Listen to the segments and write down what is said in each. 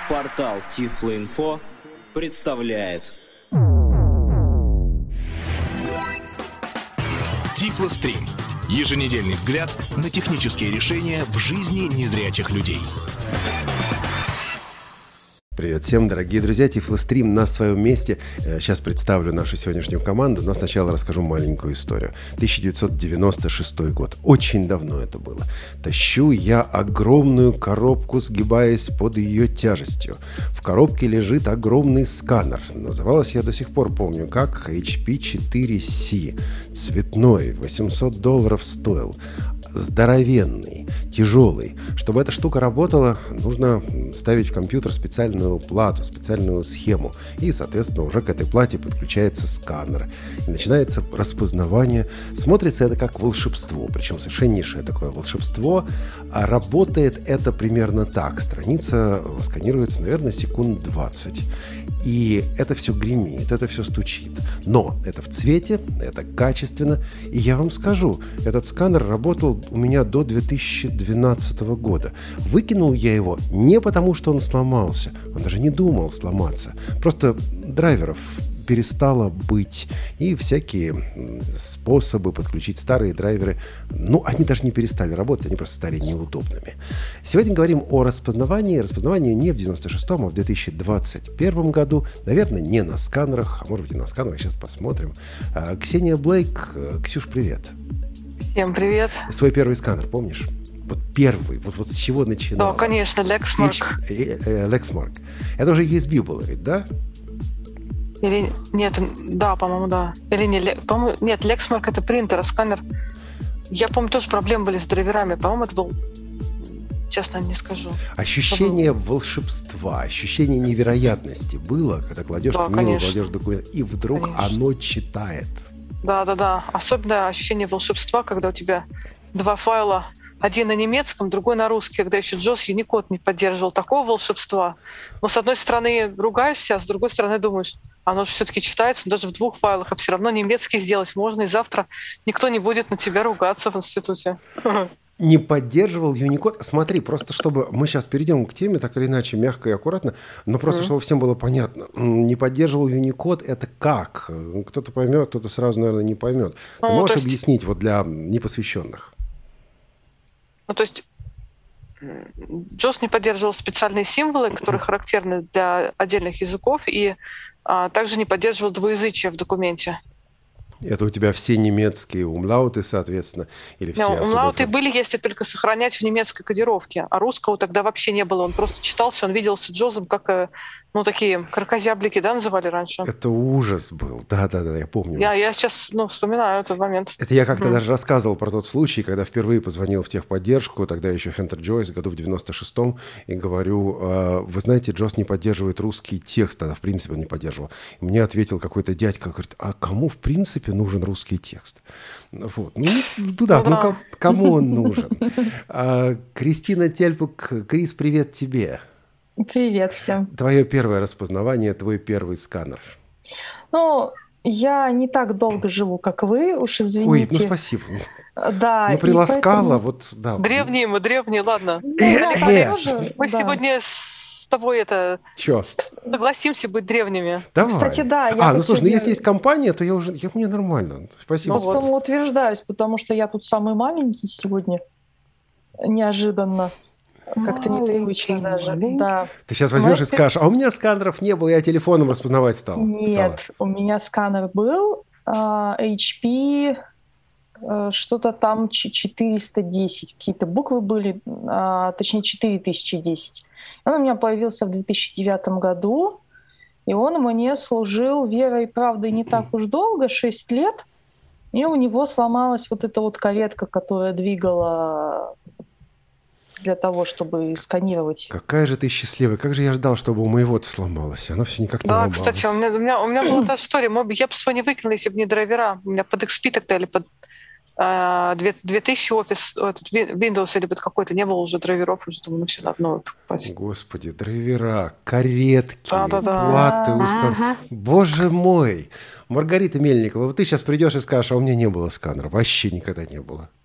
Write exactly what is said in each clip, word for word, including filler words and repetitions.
Портал Тифлоинфо представляет Тифлострим. Еженедельный взгляд на технические решения в жизни незрячих людей. Привет всем, дорогие друзья, Тифлострим на своем месте. Сейчас представлю нашу сегодняшнюю команду, но сначала расскажу маленькую историю. тысяча девятьсот девяносто шестой год. Очень давно это было. Тащу я огромную коробку, сгибаясь под ее тяжестью. В коробке лежит огромный сканер. Называлась, я до сих пор помню, как эйч пи четыре си. Цветной, восемьсот долларов стоил. Здоровенный, тяжелый. Чтобы эта штука работала, нужно ставить в компьютер специальную плату, специальную схему. И, соответственно, уже к этой плате подключается сканер. И начинается распознавание. Смотрится это как волшебство. Причем совершеннейшее такое волшебство. А работает это примерно так. Страница сканируется, наверное, секунд двадцать. И это все гремит, это все стучит. Но это в цвете, это качественно. И я вам скажу, этот сканер работал у меня до две тысячи двенадцатого года. Выкинул я его не потому, что он сломался. Он даже не думал сломаться. Просто драйверов перестало быть. И всякие способы подключить старые драйверы, ну, они даже не перестали работать, они просто стали неудобными. Сегодня говорим о распознавании. Распознавание не в девяносто шестом, а в две тысячи двадцать первом году. Наверное, не на сканерах, а может быть и на сканерах. Сейчас посмотрим. Ксения Блейк. Ксюш, привет. Всем привет. Свой первый сканер, помнишь? Вот первый, вот, вот с чего начинал? Да, конечно, Lexmark. Lexmark. Это уже ю эс би было ведь, да? Или нет, да, по-моему, да. Или не, по-моему, нет, Lexmark это принтер, а сканер. Я помню, тоже проблемы были с драйверами. По-моему, это был, честно, не скажу. Ощущение был... волшебства, ощущение невероятности было, когда кладешь да, книгу, конечно. кладешь документ, и вдруг конечно. Оно читает. Да, да, да. Особенно ощущение волшебства, когда у тебя два файла. Один на немецком, другой на русский, когда еще джос Unicode не поддерживал такого волшебства. Но с одной стороны ругаешься, а с другой стороны думаешь, оно же все-таки читается даже в двух файлах, а все равно немецкий сделать можно, и завтра никто не будет на тебя ругаться в институте. Не поддерживал Unicode. Смотри, просто чтобы... Мы сейчас перейдем к теме, так или иначе, мягко и аккуратно, но просто, mm-hmm. чтобы всем было понятно. Не поддерживал Unicode — это как? Кто-то поймет, кто-то сразу, наверное, не поймет. Ты ну, можешь есть... объяснить вот для непосвященных? Ну, то есть джос не поддерживал специальные символы, которые характерны для отдельных языков, и а, также не поддерживал двуязычие в документе. Это у тебя все немецкие умлауты, соответственно, или все no, умлауты были, если только сохранять в немецкой кодировке, а русского тогда вообще не было. Он просто читался, он виделся джозом, как, ну, такие кракозяблики, да, называли раньше. Это ужас был, да-да-да, я помню. Я, я сейчас, ну, вспоминаю этот момент. Это я как-то mm. даже рассказывал про тот случай, когда впервые позвонил в техподдержку, тогда еще Хентер Джойс, году в девяносто шестом, и говорю, вы знаете, джос не поддерживает русский текст, тогда в принципе он не поддерживал. И мне ответил какой-то дядька, говорит, а кому в принципе нужен русский текст? Вот. Ну, туда, ну, ну кому он нужен? А, Кристина Тельпук, Крис, привет тебе. Привет всем. Твое первое распознавание, твой первый сканер. Ну, я не так долго живу, как вы, уж извините. Ой, ну спасибо. Да. Ну, приласкала, поэтому... вот, да. Древние мы, древние, ладно. Ну, э, э, тоже, мы да. сегодня с тобой это... Чё? Согласимся быть древними. Давай. Кстати, да. Я а, ну слушай, ну если есть компания, то я уже... Я, мне нормально. Спасибо. Ну, вот. Самоутверждаюсь, потому что я тут самый маленький сегодня. Неожиданно. Как-то непривычно даже. Да. Ты сейчас возьмешь Но и скажешь, а у меня сканеров не было, я телефоном распознавать стал. Нет, стала. У меня сканер был, эйч пи, что-то там четыреста десять, какие-то буквы были, точнее четыре тысячи десять. Он у меня появился в две тысячи девятом году, и он мне служил верой и правдой не так уж долго, шесть лет, и у него сломалась вот эта вот каретка, которая двигала... для того, чтобы сканировать. Какая же ты счастливая. Как же я ждал, чтобы у моего-то сломалось. Оно все никак не да, ломалось. Да, кстати, у меня, у, меня, у меня была та история. Я бы свой не выкинул, если бы не драйвера. У меня под икс пи тогда или под э, две тысячи офис, этот Windows или под какой-то не было уже драйверов. Уже думаю, ну все, на одно покупать. Господи, драйвера, каретки, да, да, да. платы, устан... Ага. Боже мой! Маргарита Мельникова, вот ты сейчас придешь и скажешь, а у меня не было сканера. Вообще никогда не было.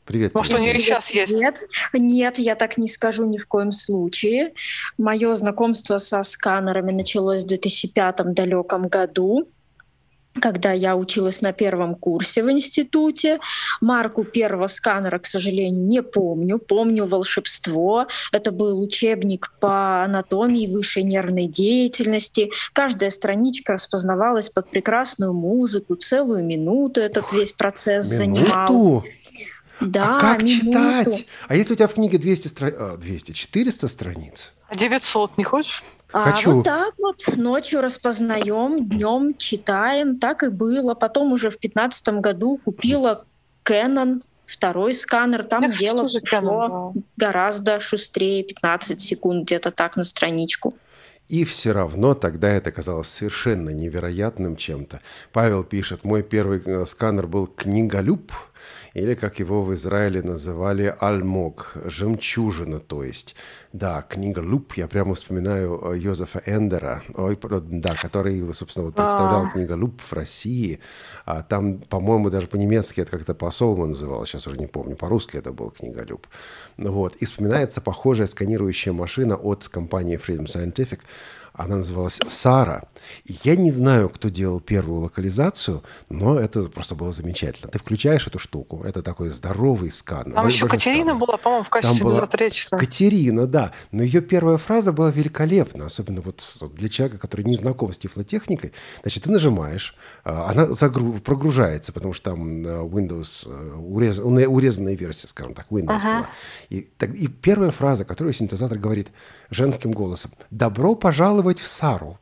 Привет Может, тебе. у нее и сейчас есть? Нет, нет, я так не скажу ни в коем случае. Мое знакомство со сканерами началось в две тысячи пятом далеком году, когда я училась на первом курсе в институте. Марку первого сканера, к сожалению, не помню. Помню «Волшебство». Это был учебник по анатомии высшей нервной деятельности. Каждая страничка распознавалась под прекрасную музыку. Целую минуту этот весь процесс занимал. Минуту? Да, а как минуту. читать? А если у тебя в книге двести стра... а, двести, четыреста страниц? девятьсот не хочешь? Хочу. А вот так вот ночью распознаем, днем читаем, так и было. Потом уже в пятнадцатом году купила Canon, второй сканер. Там Так дело что же пошло Canon, да. гораздо шустрее, пятнадцать секунд где-то так на страничку. И все равно тогда это казалось совершенно невероятным чем-то. Павел пишет, мой первый э, сканер был книголюб, или, как его в Израиле называли, альмог, жемчужина, то есть. Да, книголюб, я прямо вспоминаю Йозефа Эндера, ой, да, который, собственно, вот представлял А. книголюб в России. А там, по-моему, даже по-немецки это как-то по-особому называлось, сейчас уже не помню, по-русски это был книголюб. Вот. И вспоминается похожая сканирующая машина от компании Freedom Scientific. Она называлась Сара. И я не знаю, кто делал первую локализацию, но это просто было замечательно. Ты включаешь эту штуку, это такой здоровый сканер. Там еще большой Катерина сканер. была, по-моему, в качестве Там была дозатора речи. Катерина, да. Но ее первая фраза была великолепна, особенно вот для человека, который не знаком с тифлотехникой. Значит, ты нажимаешь, она загру- прогружается, потому что там Windows, урез- урезанная версия, скажем так, Windows Ага. была. И, так- и первая фраза, которую синтезатор говорит женским голосом: «Добро пожаловать в Сару».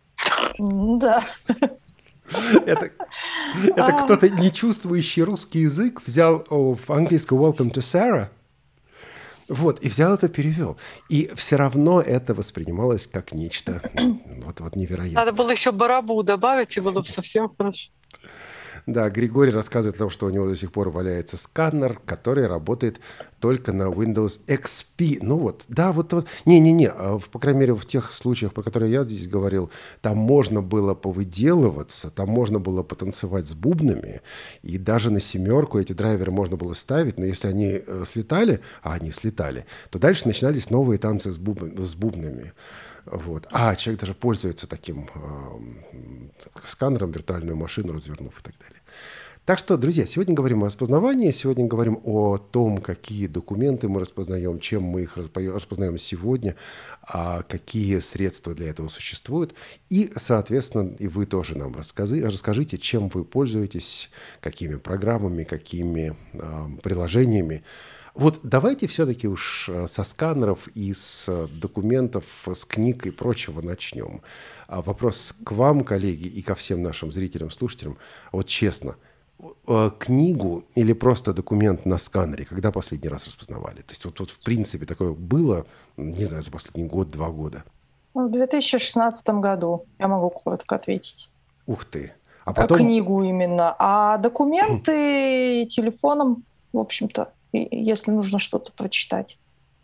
Да. Это, это кто-то, не чувствующий русский язык, взял о, в английском «Welcome to Sarah», вот, и взял это, перевел. И все равно это воспринималось как нечто вот, вот невероятное. Надо было еще барабу добавить, и было бы совсем хорошо. Да, Григорий рассказывает о том, что у него до сих пор валяется сканер, который работает только на Windows икс пи. Ну вот, да, вот, вот. Не-не-не, по крайней мере, в тех случаях, про которые я здесь говорил, там можно было повыделываться, там можно было потанцевать с бубнами, и даже на семерку эти драйверы можно было ставить, но если они э, слетали, а они слетали, то дальше начинались новые танцы с, буб... с бубнами. Вот. А человек даже пользуется таким э, сканером, виртуальную машину развернув и так далее. Так что, друзья, сегодня говорим о распознавании, сегодня говорим о том, какие документы мы распознаем, чем мы их распознаем сегодня, а какие средства для этого существуют. И, соответственно, и вы тоже нам расскажи, расскажите, чем вы пользуетесь, какими программами, какими э, приложениями. Вот давайте все-таки уж со сканеров и с документов, с книг и прочего начнем. Вопрос к вам, коллеги, и ко всем нашим зрителям, слушателям. Вот честно, книгу или просто документ на сканере, когда последний раз распознавали? То есть вот, вот в принципе такое было, не знаю, за последний год, два года? В две тысячи шестнадцатом году, я могу коротко ответить. Ух ты. А потом... Книгу именно. А документы телефоном, в общем-то, если нужно что-то прочитать.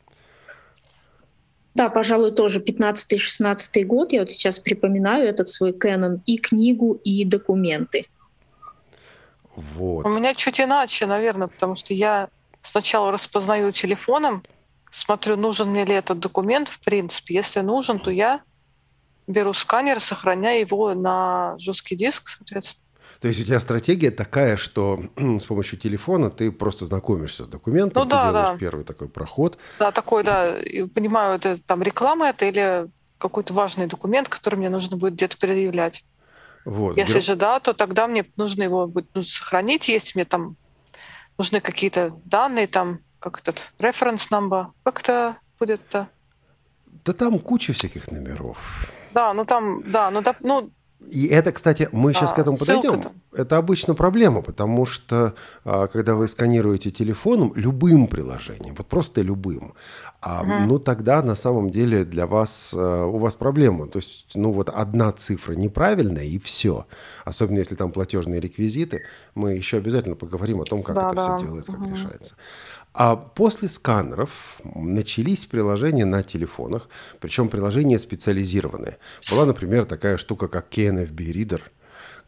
Да, пожалуй, тоже пятнадцатый-шестнадцатый год. Я вот сейчас припоминаю этот свой Canon, и книгу, и документы. Вот. У меня чуть иначе, наверное, потому что я сначала распознаю телефоном, смотрю, нужен мне ли этот документ, в принципе. Если нужен, то я беру сканер, сохраняю его на жесткий диск, соответственно. То есть у тебя стратегия такая, что с помощью телефона ты просто знакомишься с документом, Ну, ты да, делаешь да. первый такой проход. Да, такой, да. И понимаю, это там реклама это или какой-то важный документ, который мне нужно будет где-то предъявлять. Вот. Если Бер- же да, то тогда мне нужно его будет, ну, сохранить. Если мне там нужны какие-то данные, там, как этот reference number, как это будет-то? Да там куча всяких номеров. Да, ну там, да, ну, да, ну И это, кстати, мы сейчас А, к этому ссылка подойдем. там. Это обычно проблема, потому что а, когда вы сканируете телефоном, любым приложением, вот просто любым, а, Мгм. ну тогда на самом деле для вас, а, у вас проблема. То есть, ну вот одна цифра неправильная и все. Особенно если там платежные реквизиты. Мы еще обязательно поговорим о том, как Да, это да. все делается, как Мгм. решается. А после сканеров начались приложения на телефонах, причем приложения специализированные. Была, например, такая штука, как кей эн эф би Reader,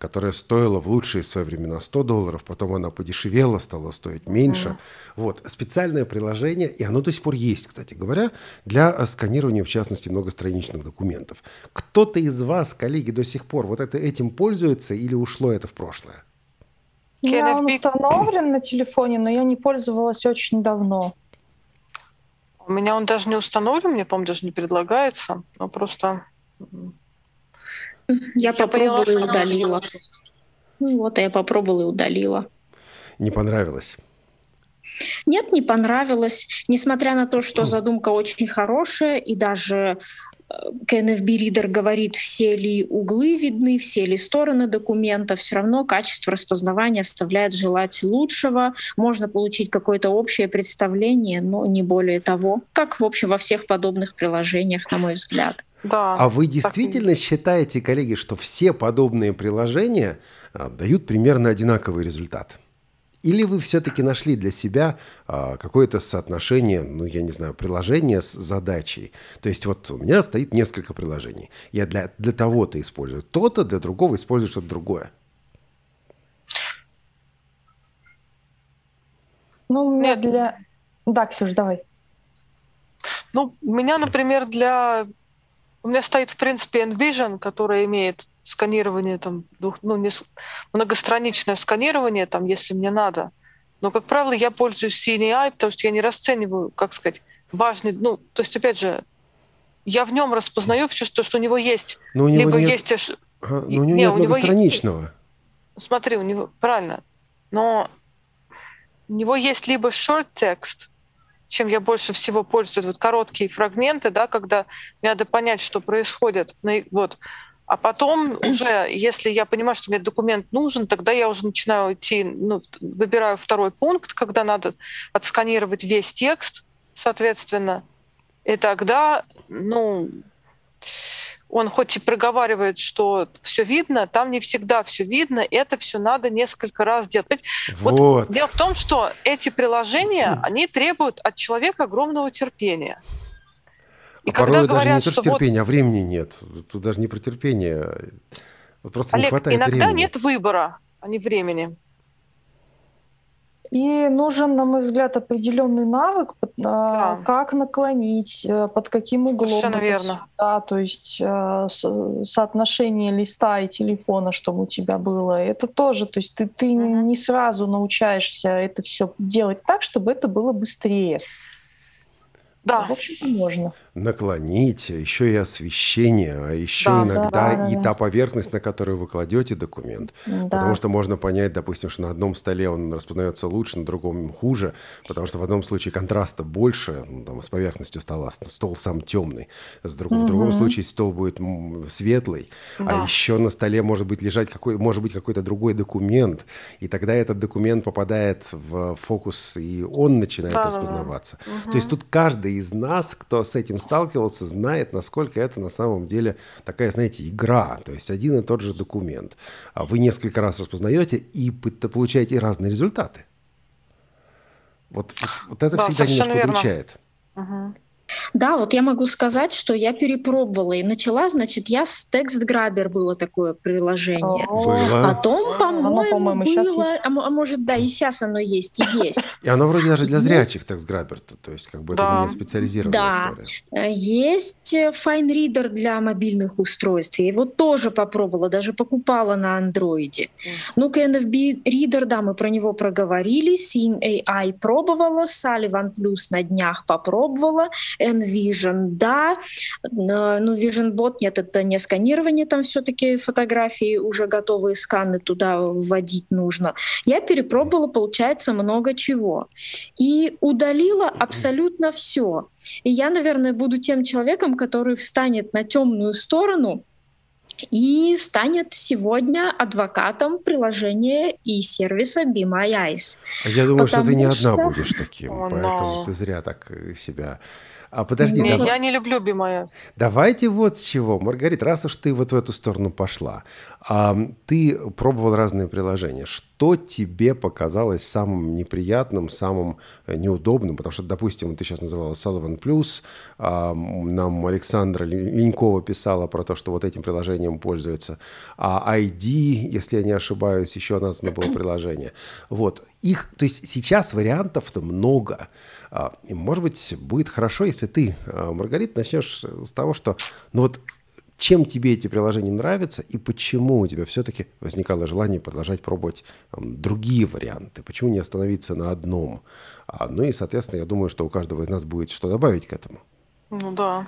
которая стоила в лучшие свои времена сто долларов, потом она подешевела, стала стоить меньше. Mm. Вот. Специальное приложение, и оно до сих пор есть, кстати говоря, для сканирования, в частности, многостраничных документов. Кто-то из вас, коллеги, до сих пор вот это, этим пользуется или ушло это в прошлое? У меня он установлен на телефоне, но я не пользовалась очень давно. У меня он даже не установлен, мне, по-моему, даже не предлагается, но просто... Я, я попробовала поняла, и удалила. Ну вот, я попробовала и удалила. Не понравилось? Нет, не понравилось. Несмотря на то, что задумка очень хорошая, и даже кей эн эф би Reader говорит, все ли углы видны, все ли стороны документа, все равно качество распознавания оставляет желать лучшего. Можно получить какое-то общее представление, но не более того, как, в общем, во всех подобных приложениях, на мой взгляд. Да, а вы действительно считаете, коллеги, что все подобные приложения а, дают примерно одинаковый результат? Или вы все-таки нашли для себя а, какое-то соотношение, ну, я не знаю, приложения с задачей? То есть вот у меня стоит несколько приложений. Я для, для того-то использую то-то, для другого использую что-то другое. Ну, у меня для... Да, Ксюш, давай. Ну, у меня, например, для... У меня стоит, в принципе, Envision, который имеет сканирование, там, двух, ну, не, многостраничное сканирование, там, если мне надо. Но, как правило, я пользуюсь си эн эй ай, потому что я не расцениваю, как сказать, важный... Ну, то есть, опять же, я в нем распознаю все, что, что у него есть. Но у него либо нет... есть... Ага, но у него не, нет у многостраничного. Него... Смотри, у него... Правильно. Но у него есть либо short text, чем я больше всего пользуюсь, вот короткие фрагменты, да, когда мне надо понять, что происходит. Вот. А потом уже, если я понимаю, что мне документ нужен, тогда я уже начинаю идти, ну, выбираю второй пункт, когда надо отсканировать весь текст, соответственно. И тогда, ну, он хоть и проговаривает, что все видно, там не всегда все видно, это все надо несколько раз делать. Вот. Вот дело в том, что эти приложения, они требуют от человека огромного терпения. И а когда порой говорят, даже не то, что терпения, вот... а времени нет. Тут даже не про терпение. Вот просто Олег, не хватает иногда времени. Нет выбора, а не времени. И нужен, на мой взгляд, определенный навык, да. Как наклонить, под каким углом. Совершенно верно. Да, то есть соотношение листа и телефона, чтобы у тебя было. Это тоже, то есть ты, ты mm-hmm. не сразу научаешься это все делать так, чтобы это было быстрее. Да. В общем-то, можно. Наклонить, еще и освещение, а еще да, иногда да, да, и да. та поверхность, на которую вы кладете документ. Да. Потому что можно понять, допустим, что на одном столе он распознается лучше, на другом хуже, потому что в одном случае контраста больше, ну, там, с поверхностью стола, стол сам темный, с друг... угу. в другом случае стол будет светлый, да. а еще на столе может быть лежать какой... может быть какой-то другой документ, и тогда этот документ попадает в фокус, и он начинает да, распознаваться. Да, да. Угу. То есть тут каждый из нас, кто с этим сталкивался, знает, насколько это на самом деле такая, знаете, игра. То есть один и тот же документ. А вы несколько раз распознаете и получаете разные результаты. Вот, вот, вот это да, всегда немножко верно. Удручает. Угу. Да, вот я могу сказать, что я перепробовала и начала, значит, я с TextGrabber было такое приложение. Было. Потом, по-моему, по-моему было, а, а может, да, и сейчас оно есть, и есть. И оно вроде даже для зрячих TextGrabber, то есть как бы да. это не специализированная да. история. Есть FineReader для мобильных устройств, я его тоже попробовала, даже покупала на андроиде. Ну, кей эн эф би Reader, да, мы про него проговорили, си эн эй ай пробовала, Sullivan Plus на днях попробовала, Envision, да, ну, VisionBot, нет, это не сканирование, там все-таки фотографии, уже готовые сканы туда вводить нужно. Я перепробовала, получается, много чего. И удалила абсолютно все. И я, наверное, буду тем человеком, который встанет на темную сторону и станет сегодня адвокатом приложения и сервиса Be My Eyes. Я думаю, Потому что ты не что... одна будешь таким, oh, поэтому no. ты зря так себя А подожди, Не, давай. я не люблю be my eyes. Давайте вот с чего. Маргарита, раз уж ты вот в эту сторону пошла, а, ты пробовал разные приложения. Что тебе показалось самым неприятным, самым неудобным? Потому что, допустим, ты сейчас называла Sullivan Plus, а, нам Александра Ленькова писала про то, что вот этим приложением пользуются. А ай ди, если я не ошибаюсь, еще названо было приложение. Вот. Их, то есть сейчас вариантов-то много. И, может быть, будет хорошо, если ты, Маргарита, начнешь с того, что, ну вот, чем тебе эти приложения нравятся и почему у тебя все-таки возникало желание продолжать пробовать там, другие варианты, почему не остановиться на одном. А, ну и, соответственно, я думаю, что у каждого из нас будет что добавить к этому. Ну да.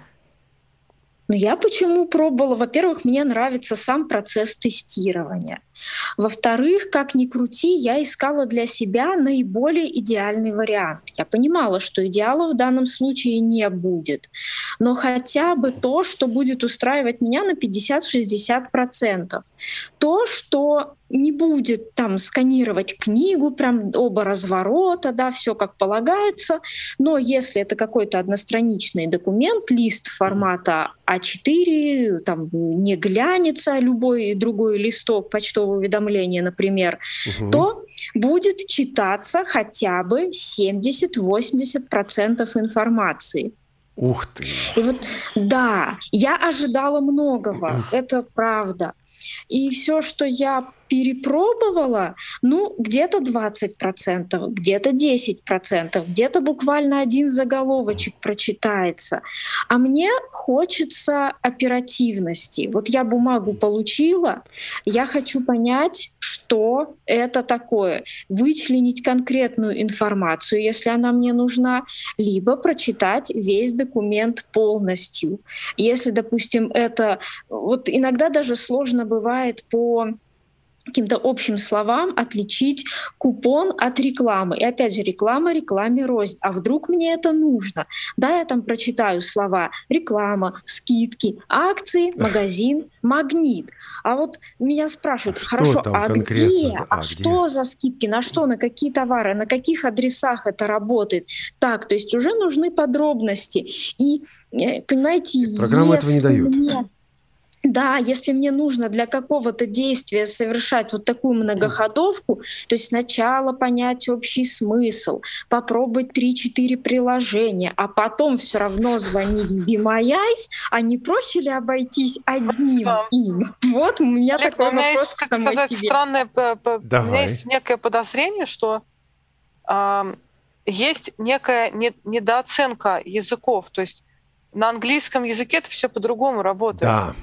Ну, я почему пробовала? Во-первых, мне нравится сам процесс тестирования. Во-вторых, как ни крути, я искала для себя наиболее идеальный вариант. Я понимала, что идеала в данном случае не будет, но хотя бы то, что будет устраивать меня на пятьдесят-шестьдесят процентов. То, что не будет там сканировать книгу, прям оба разворота, да, все как полагается, но если это какой-то одностраничный документ, лист формата а четыре, там не глянется, любой другой листок почтового уведомления, например, угу. то будет читаться хотя бы семьдесят-восемьдесят процентов информации. Ух ты! И вот, да, я ожидала многого, это правда. И все, что я перепробовала, ну, где-то двадцать процентов, где-то десять процентов, где-то буквально один заголовочек прочитается. А мне хочется оперативности. Вот я бумагу получила, я хочу понять, что это такое. Вычленить конкретную информацию, если она мне нужна, либо прочитать весь документ полностью. Если, допустим, это... Вот иногда даже сложно бывает по каким-то общим словам отличить купон от рекламы. И опять же, реклама рекламе рознь. А вдруг мне это нужно? Да, я там прочитаю слова реклама, скидки, акции, магазин, магнит. А вот меня спрашивают, а хорошо, а конкретно? где? А, а где? Что за скидки? На что? На какие товары? На каких адресах это работает? Так, то есть уже нужны подробности. И, понимаете, программы этого не дают. Мне... Да, если мне нужно для какого-то действия совершать вот такую многоходовку, то есть сначала понять общий смысл, попробовать три-четыре приложения, а потом все равно звонить в Be My Eyes, а не проще ли обойтись одним им? Вот у меня Олег, такой у меня вопрос есть, к так самой сказать, себе. странное, Давай. у меня есть некое подозрение, что э, есть некая не, недооценка языков, то есть на английском языке это все по-другому работает. Да.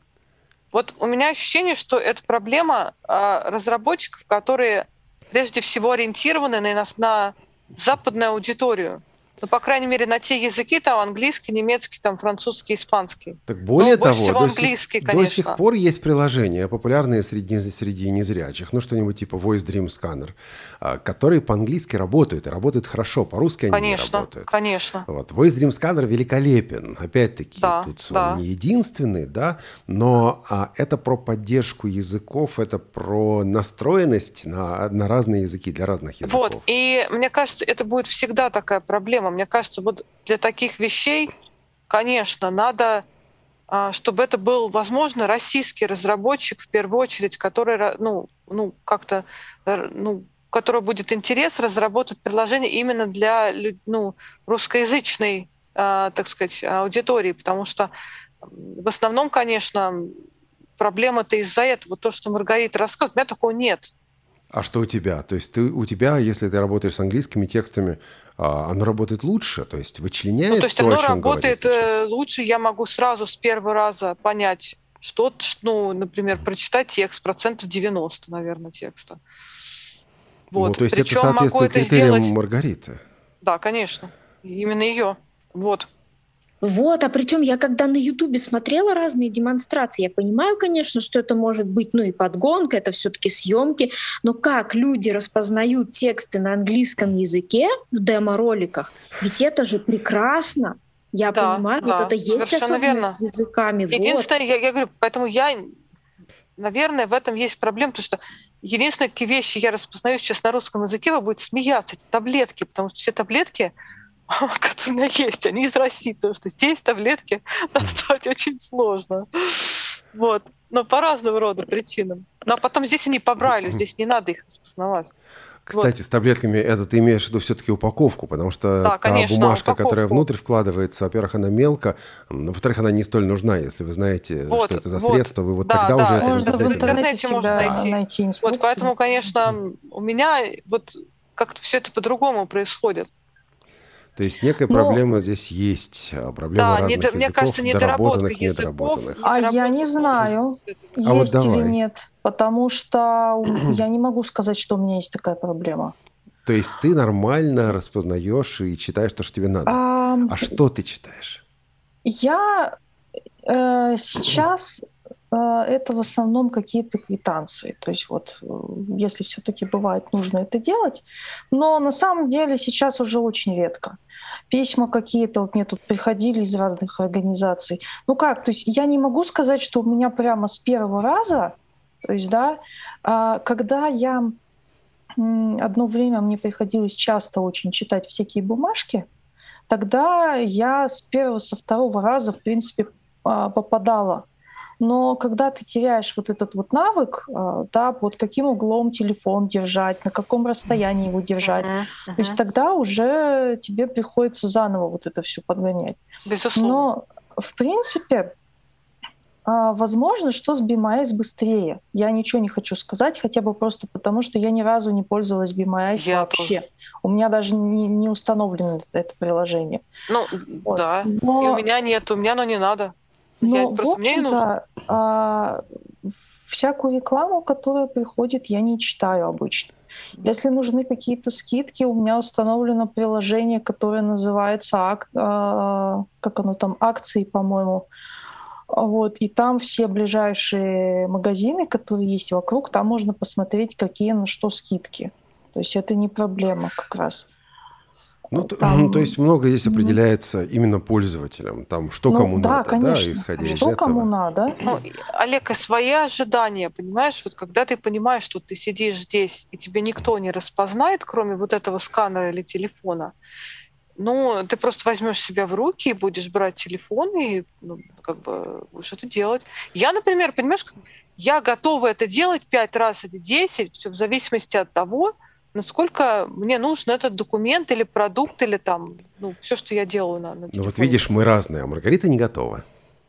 Вот у меня ощущение, что это проблема а, разработчиков, которые прежде всего ориентированы на, на западную аудиторию. Ну, по крайней мере, на те языки, там, английский, немецкий, там, французский, испанский. Так более ну, больше того, всего до, английский, сих, конечно. до сих пор есть приложения, популярные среди, среди незрячих, ну, что-нибудь типа Voice Dream Scanner, которые по-английски работают, и работают хорошо, по-русски они конечно, не работают. Конечно, вот. Voice Dream Scanner великолепен, опять-таки, да, тут да. он не единственный, да, но а, это про поддержку языков, это про настроенность на, на разные языки, для разных языков. Вот, и мне кажется, это будет всегда такая проблема. Мне кажется, вот для таких вещей, конечно, надо, чтобы это был, возможно, российский разработчик в первую очередь, который, ну, ну как-то, ну, у которого будет интерес разработать приложение именно для, ну, русскоязычной, так сказать, аудитории, потому что в основном, конечно, проблема-то из-за этого, то, что Маргарита рассказывает, у меня такого нет. А что у тебя? То есть ты, у тебя, если ты работаешь с английскими текстами, оно работает лучше? То есть вычленяет ну, то есть то, оно о чем работает говорится лучше, я могу сразу с первого раза понять, что, ну, например, прочитать текст, процентов девяносто, наверное, текста. Вот. Ну, то есть Причем это соответствует могу это критериям сделать... Маргариты? Да, конечно. Именно ее. Вот. Вот, а причем я когда на Ютубе смотрела разные демонстрации, я понимаю, конечно, что это может быть, ну и подгонка, это все-таки съемки, но как люди распознают тексты на английском языке в демо-роликах, ведь это же прекрасно. Я да, понимаю, да, вот это есть особенность с языками. Единственное, вот. я, я говорю, поэтому я, наверное, в этом есть проблема, потому что единственные какие вещи я распознаю сейчас на русском языке, вы будете смеяться, эти таблетки, потому что все таблетки которые у меня есть, они из России, потому что здесь таблетки достать очень сложно. Вот. Но по разного рода причинам. Ну а потом здесь они по Брайлю, здесь не надо их распознавать. Кстати, вот. С таблетками это ты имеешь в виду все-таки упаковку, потому что да, та конечно, бумажка, упаковку. Которая внутрь вкладывается, во-первых, она мелко, во-вторых, она не столь нужна, если вы знаете, вот, что это за вот. средство, вы вот да, тогда да, уже это можно в интернете, в интернете можно найти. найти вот поэтому, конечно, у меня вот как-то все это по-другому происходит. То есть некая Но... проблема здесь есть, проблема да, разных недо... языков, мне кажется, доработанных, языков, недоработанных. А я не знаю, а есть вот давай. или нет, потому что я не могу сказать, что у меня есть такая проблема. То есть ты нормально распознаешь и читаешь то, что тебе надо. А, а что ты читаешь? Я э, сейчас э, это в основном какие-то квитанции. То есть вот э, если все-таки бывает нужно это делать. Но на самом деле сейчас уже очень редко. Письма какие-то вот мне тут приходили из разных организаций. Ну как, то есть я не могу сказать, что у меня прямо с первого раза, то есть, да, э, когда я... Одно время мне приходилось часто очень читать всякие бумажки. Тогда я с первого, со второго раза, в принципе, попадала. Но когда ты теряешь вот этот вот навык, да, вот каким углом телефон держать, на каком расстоянии его держать, uh-huh, uh-huh. то есть тогда уже тебе приходится заново вот это все подгонять. Безусловно. Но, в принципе... Возможно, что с би эм ай эс быстрее. Я ничего не хочу сказать, хотя бы просто потому, что я ни разу не пользовалась би эм ай эс я вообще. Тоже. У меня даже не, не установлено это приложение. Ну, вот. Да. Но... И у меня нет, у меня оно не надо. Но, я просто, мне не нужно. А, всякую рекламу, которая приходит, я не читаю обычно. Если нужны какие-то скидки, у меня установлено приложение, которое называется ак... а, как оно там, акции, по-моему. Вот, и там все ближайшие магазины, которые есть вокруг, там можно посмотреть, какие на что скидки. То есть это не проблема как раз. Ну, там... то, то есть много здесь определяется mm-hmm. именно пользователям, там, что ну, кому да, надо, конечно. Да, исходя что из этого. Что кому надо. Ну, Олег, и свои ожидания, понимаешь, вот когда ты понимаешь, что ты сидишь здесь, и тебе никто не распознает, кроме вот этого сканера или телефона, ну, ты просто возьмешь себя в руки и будешь брать телефон и, ну, как бы, будешь это делать. Я, например, понимаешь, я готова это делать пять раз или десять, все в зависимости от того, насколько мне нужен этот документ или продукт, или там, ну, все, что я делаю на, на телефоне. Ну, вот видишь, мы разные, а Маргарита не готова.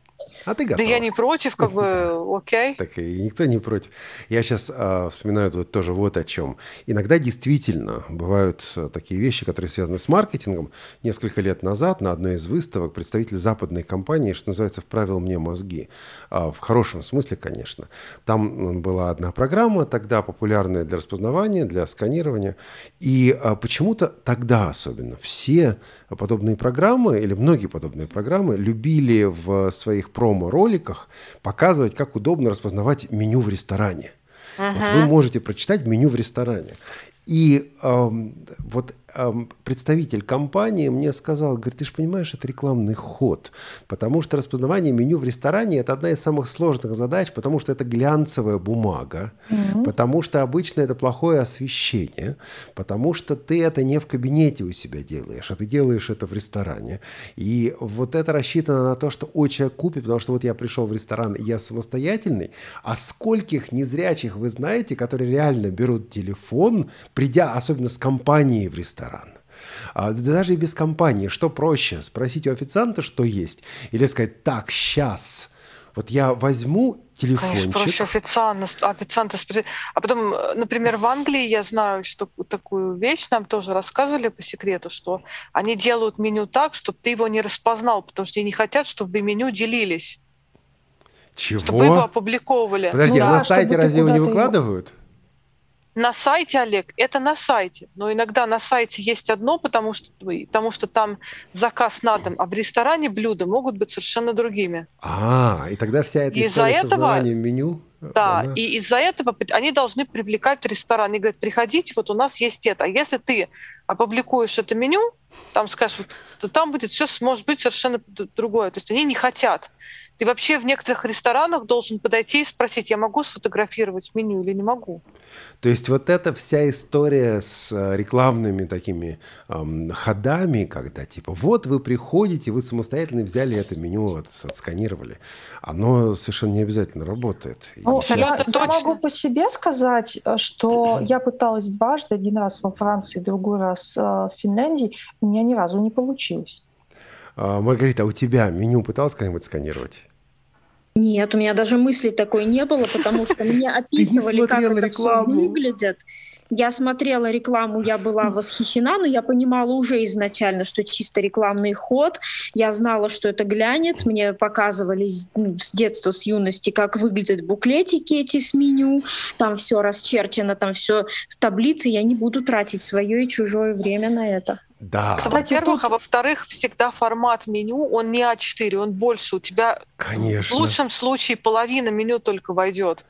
А ты готова. Да я не против, как бы, окей. Так и никто не против. Я сейчас а, вспоминаю вот тоже вот о чем. Иногда действительно бывают такие вещи, которые связаны с маркетингом. Несколько лет назад на одной из выставок представитель западной компании, что называется, вправил мне мозги. А, в хорошем смысле, конечно. Там была одна программа, тогда популярная для распознавания, для сканирования. И а, почему-то тогда особенно все подобные программы, или многие подобные программы, любили в своих промо-роликах показывать, как удобно распознавать меню в ресторане. Uh-huh. Вот вы можете прочитать меню в ресторане. И эм, вот эм, представитель компании мне сказал, говорит, ты же понимаешь, это рекламный ход, потому что распознавание меню в ресторане – это одна из самых сложных задач, потому что это глянцевая бумага, mm-hmm. потому что обычно это плохое освещение, потому что ты это не в кабинете у себя делаешь, а ты делаешь это в ресторане. И вот это рассчитано на то, что ой, человек купит, потому что вот я пришел в ресторан, и я самостоятельный, а скольких незрячих вы знаете, которые реально берут телефон, придя особенно с компанией в ресторан. А, даже и без компании. Что проще? Спросить у официанта, что есть? Или сказать, так, сейчас. Вот я возьму телефончик. Конечно, проще официанта, официанта спросить. А потом, например, в Англии я знаю, что такую вещь нам тоже рассказывали по секрету, что они делают меню так, чтобы ты его не распознал, потому что они не хотят, чтобы вы меню делились. Чего? Чтобы его опубликовали. Подожди, ну, а да, на сайте разве его не выкладывают? Его... На сайте, Олег, это на сайте. Но иногда на сайте есть одно, потому что, потому что там заказ на дом, а в ресторане блюда могут быть совершенно другими. А, и тогда вся эта история с узнаванием меню... Да, она... и из-за этого они должны привлекать в ресторан. Они говорят, приходите, вот у нас есть это. А если ты опубликуешь это меню, там скажешь, вот, там будет все, может быть, совершенно другое. То есть они не хотят. Ты вообще в некоторых ресторанах должен подойти и спросить, я могу сфотографировать меню или не могу. То есть вот эта вся история с рекламными такими эм, ходами, когда типа вот вы приходите, вы самостоятельно взяли это меню, отсканировали, оно совершенно не обязательно работает. Ну, И я, точно. я могу по себе сказать, что я пыталась дважды, один раз во Франции, другой раз в Финляндии, у меня ни разу не получилось. А, Маргарита, а у тебя меню пыталась как-нибудь сканировать? Нет, у меня даже мысли такой не было, потому что мне описывали, как это все выглядит. Я смотрела рекламу, я была восхищена, но я понимала уже изначально, что чисто рекламный ход. Я знала, что это глянец. Мне показывали ну, с детства, с юности, как выглядят буклетики эти с меню. Там все расчерчено, там все с таблицы. Я не буду тратить свое и чужое время на это. Да. Во-первых, а во-вторых, всегда формат меню, он не а четыре, он больше. У тебя Конечно. в лучшем случае половина меню только войдет.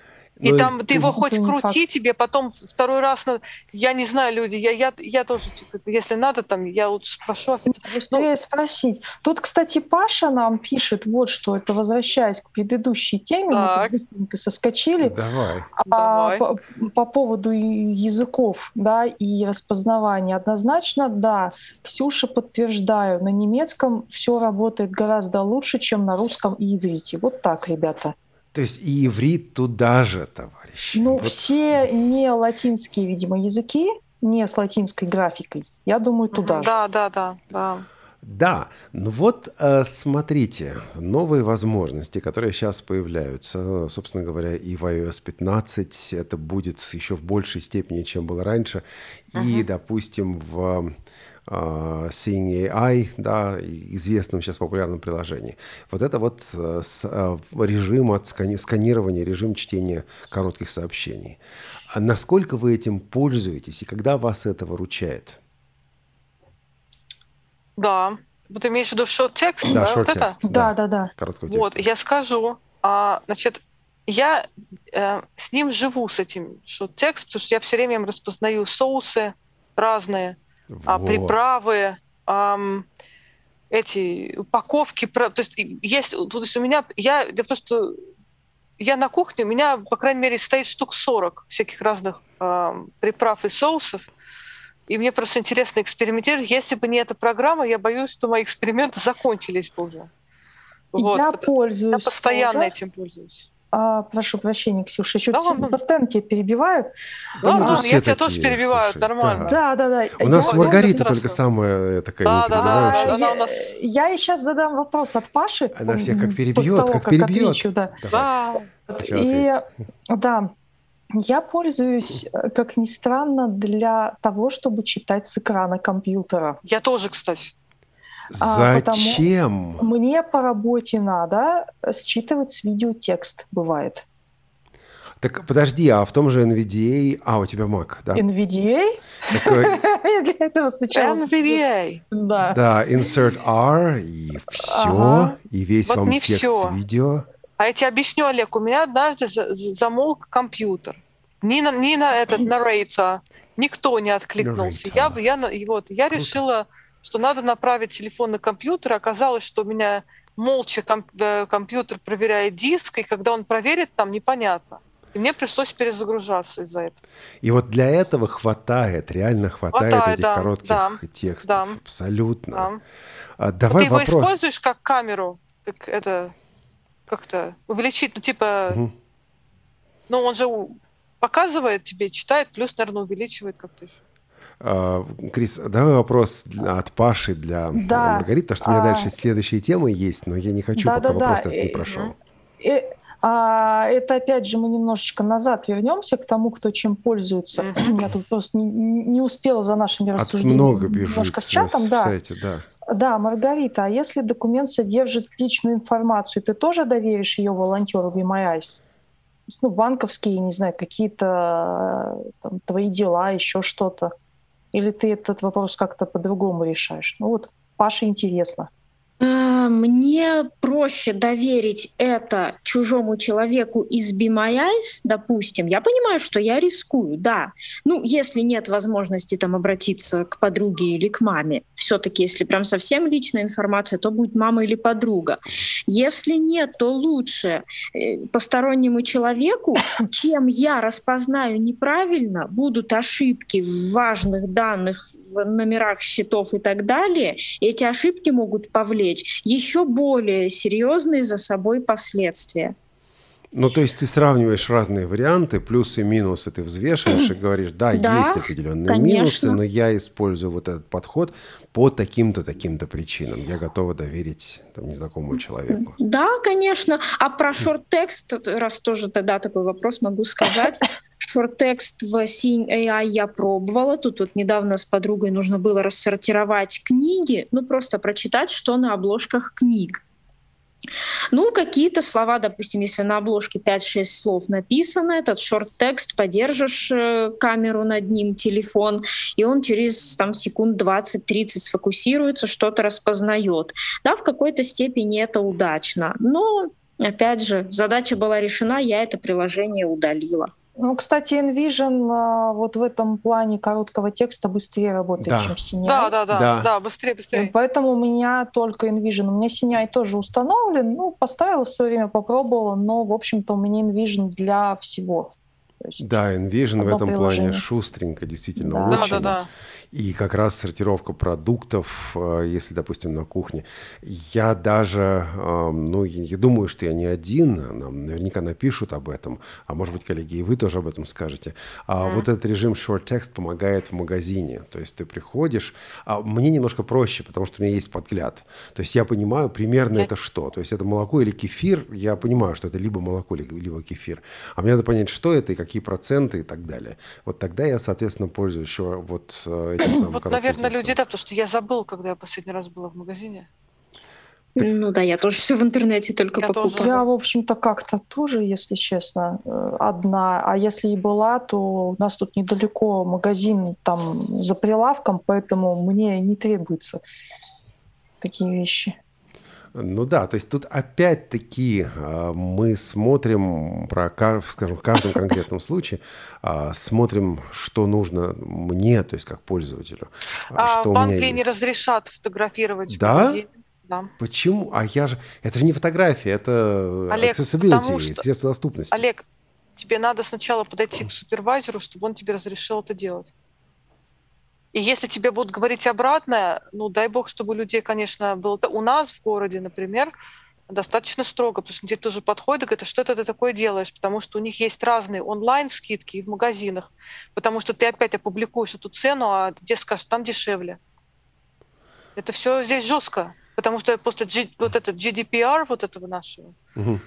И Но там ты ты- его хоть это не крути, факт. тебе потом второй раз, надо- я не знаю, люди, я, я, я тоже, если надо, там, я лучше спрошу официально. Быстрее спросить. Тут, кстати, Паша нам пишет вот что, это возвращаясь к предыдущей теме, Так. мы тут быстренько соскочили. Давай. А, Давай. по, по поводу и- языков, да, и распознавания. Однозначно, да. Ксюша, подтверждаю, на немецком все работает гораздо лучше, чем на русском и иврите. Вот так, ребята. То есть и иврит туда же, товарищи. Ну, Вот. все не латинские, видимо, языки, не с латинской графикой, я думаю, туда же. Да, да, да, да. Да, ну вот э, смотрите, новые возможности, которые сейчас появляются, собственно говоря, и в ай о эс пятнадцать это будет еще в большей степени, чем было раньше, и, допустим, в э, Seeing эй ай, да, известном сейчас популярном приложении. Вот это вот э, с, э, режим от скани- сканирования, режим чтения коротких сообщений. А насколько вы этим пользуетесь и когда вас это выручает? Да. Вот имеешь в виду шорт-текст? Да, вот это? шорт-текст. Да, да, да. Короткого текста. Вот, я скажу. А, значит, я э, с ним живу, с этим шорт-текст, потому что я все время им распознаю соусы разные, а, Вот. приправы, ам, эти упаковки. про- То есть есть, то есть у меня, я, дело в том, что я на кухне, у меня, по крайней мере, стоит штук сорок всяких разных ам, приправ и соусов. И мне просто интересно экспериментировать. Если бы не эта программа, я боюсь, что мои эксперименты закончились бы уже. Вот, Я потому- пользуюсь я постоянно тоже. этим пользуюсь. А, прошу прощения, Ксюша, еще Да т- ладно. постоянно тебя перебиваю. Да, Да, мы да, тут я все тебя тоже такие, перебиваю, слушай, нормально. да. Да, да, да. У нас Я- с Маргаритой я- только самая такая Да, да, да, неперебивающая. она я, у нас- я и сейчас задам вопрос от Паши. Она всех как М, перебьет, после того, как перебьет. отвечу, да. Давай, Да. сначала И ответь. да, я пользуюсь, э, как ни странно, для того, чтобы читать с экрана компьютера. Я тоже, кстати. А, потому- Зачем? Мне по работе надо считывать с видео текст, бывает. Так подожди, а в том же эн ви ди эй... А, у тебя Mac, да? эн ви ди эй? Так, э, Я для этого сначала... эн ви ди эй. Да. да, insert R, и все, Ага. и весь Вот вам не текст всё. с видео. А я тебе объясню, Олег, у меня однажды за- за- замолк компьютер. Ни на, ни на этот narrator никто не откликнулся. Narrator. Я, бы- я, на- и вот, я решила, что надо направить телефон на компьютер. Оказалось, что у меня молча ком- э, компьютер проверяет диск, и когда он проверит, там непонятно. И мне пришлось перезагружаться из-за этого. И вот для этого хватает, реально хватает, Хватает, этих да, коротких да, текстов. да. Абсолютно. Да. А, Вот давай ты его вопрос. используешь как камеру, как это, как-то увеличить, ну типа, Мгм. ну он же у- показывает тебе, читает, плюс, наверное, увеличивает как-то еще. А, Крис, давай вопрос для- от Паши для э, Да. Маргариты, потому что у меня А. дальше следующие темы есть, но я не хочу, пока Да-да-да, вопрос этот не э, прошел. Э, а, это опять же мы немножечко назад вернемся к тому, кто чем пользуется. Я тут просто не, не успела за нашими От рассуждениями много бежит немножко с в чатом. в Да. сайте, да. Да, Маргарита, а если документ содержит личную информацию, ты тоже доверишь ее волонтеру Be My Eyes? Ну, банковские, не знаю, какие-то э, там, твои дела, еще что-то. Или ты этот вопрос как-то по-другому решаешь? Ну вот, Паше интересно. А, Мне проще доверить это чужому человеку из Be My Eyes, допустим. Я понимаю, что я рискую, да. Ну, если нет возможности там обратиться к подруге или к маме, все-таки, если прям совсем личная информация, то будет мама или подруга. Если нет, то лучше постороннему человеку, чем я распознаю неправильно, будут ошибки в важных данных, в номерах счетов и так далее, и эти ошибки могут повлечь еще более серьезные за собой последствия. Ну, то есть ты сравниваешь разные варианты, плюсы и минусы, ты взвешиваешь и говоришь, да, Да, есть определенные конечно. минусы, но я использую вот этот подход по таким-то, таким-то причинам. Я готова доверить там, незнакомому человеку. Да, конечно. А про шорт-текст, раз тоже тогда такой вопрос могу сказать. Шорт-текст в Seeing эй ай я пробовала. Тут вот недавно с подругой нужно было рассортировать книги, ну просто прочитать, что на обложках книг. Ну, какие-то слова, допустим, если на обложке пять-шесть слов написано, этот шорт-текст, подержишь э, камеру над ним, телефон, и он через там, секунд двадцать-тридцать сфокусируется, что-то распознает. Да, в какой-то степени это удачно. Но, опять же, задача была решена, я это приложение удалила. Ну, кстати, InVision вот в этом плане короткого текста быстрее работает, Да. чем Seeing эй Да, ай. да, да, Да. да, быстрее, быстрее. Поэтому у меня только InVision. У меня Seeing эй ай тоже установлен. Ну, поставила в свое время, попробовала, но, в общем-то, у меня InVision для всего. То есть Да, InVision в одно этом плане приложение. шустренько, действительно, Да. Да, очень. да, да. И как раз сортировка продуктов, э, если, допустим, на кухне. Я даже, э, ну, я я думаю, что я не один, нам наверняка напишут об этом, а может быть, коллеги, и вы тоже об этом скажете. А вот этот режим short text помогает в магазине. То есть ты приходишь, а мне немножко проще, потому что у меня есть подгляд. То есть я понимаю примерно Я- это что. То есть это молоко или кефир, я понимаю, что это либо молоко, ли- либо кефир. А мне надо понять, что это и какие проценты и так далее. Вот тогда я, соответственно, пользуюсь еще вот э, этим самым Вот, коротким наверное, текстом. люди, да, потому что я забыл, когда я последний раз была в магазине. Ну да, я тоже все в интернете только Я покупаю. тоже. Я, в общем-то, как-то тоже, если честно, э, одна. А если и была, то у нас тут недалеко магазин там за прилавком, поэтому мне не требуются такие вещи. Ну да, то есть тут опять-таки э, мы смотрим про, кар- скажем, в каждом конкретном случае, э, смотрим, что нужно мне, то есть как пользователю, э, А что в у меня Англии не есть. разрешат фотографировать Да? в магазине. Да. Почему? А я же... Это же не фотография, это Олег, accessibility, потому что- средства доступности. Олег, тебе надо сначала подойти к супервайзеру, чтобы он тебе разрешил это делать. И если тебе будут говорить обратное, ну, дай бог, чтобы у людей, конечно, было... У нас в городе, например, достаточно строго, потому что тебе тоже подходят и говорят, что это ты такое делаешь, потому что у них есть разные онлайн-скидки и в магазинах, потому что ты опять опубликуешь эту цену, а где скажешь, там дешевле. Это все здесь жестко, потому что просто G- вот этот джи ди пи ар вот этого нашего, Мгм.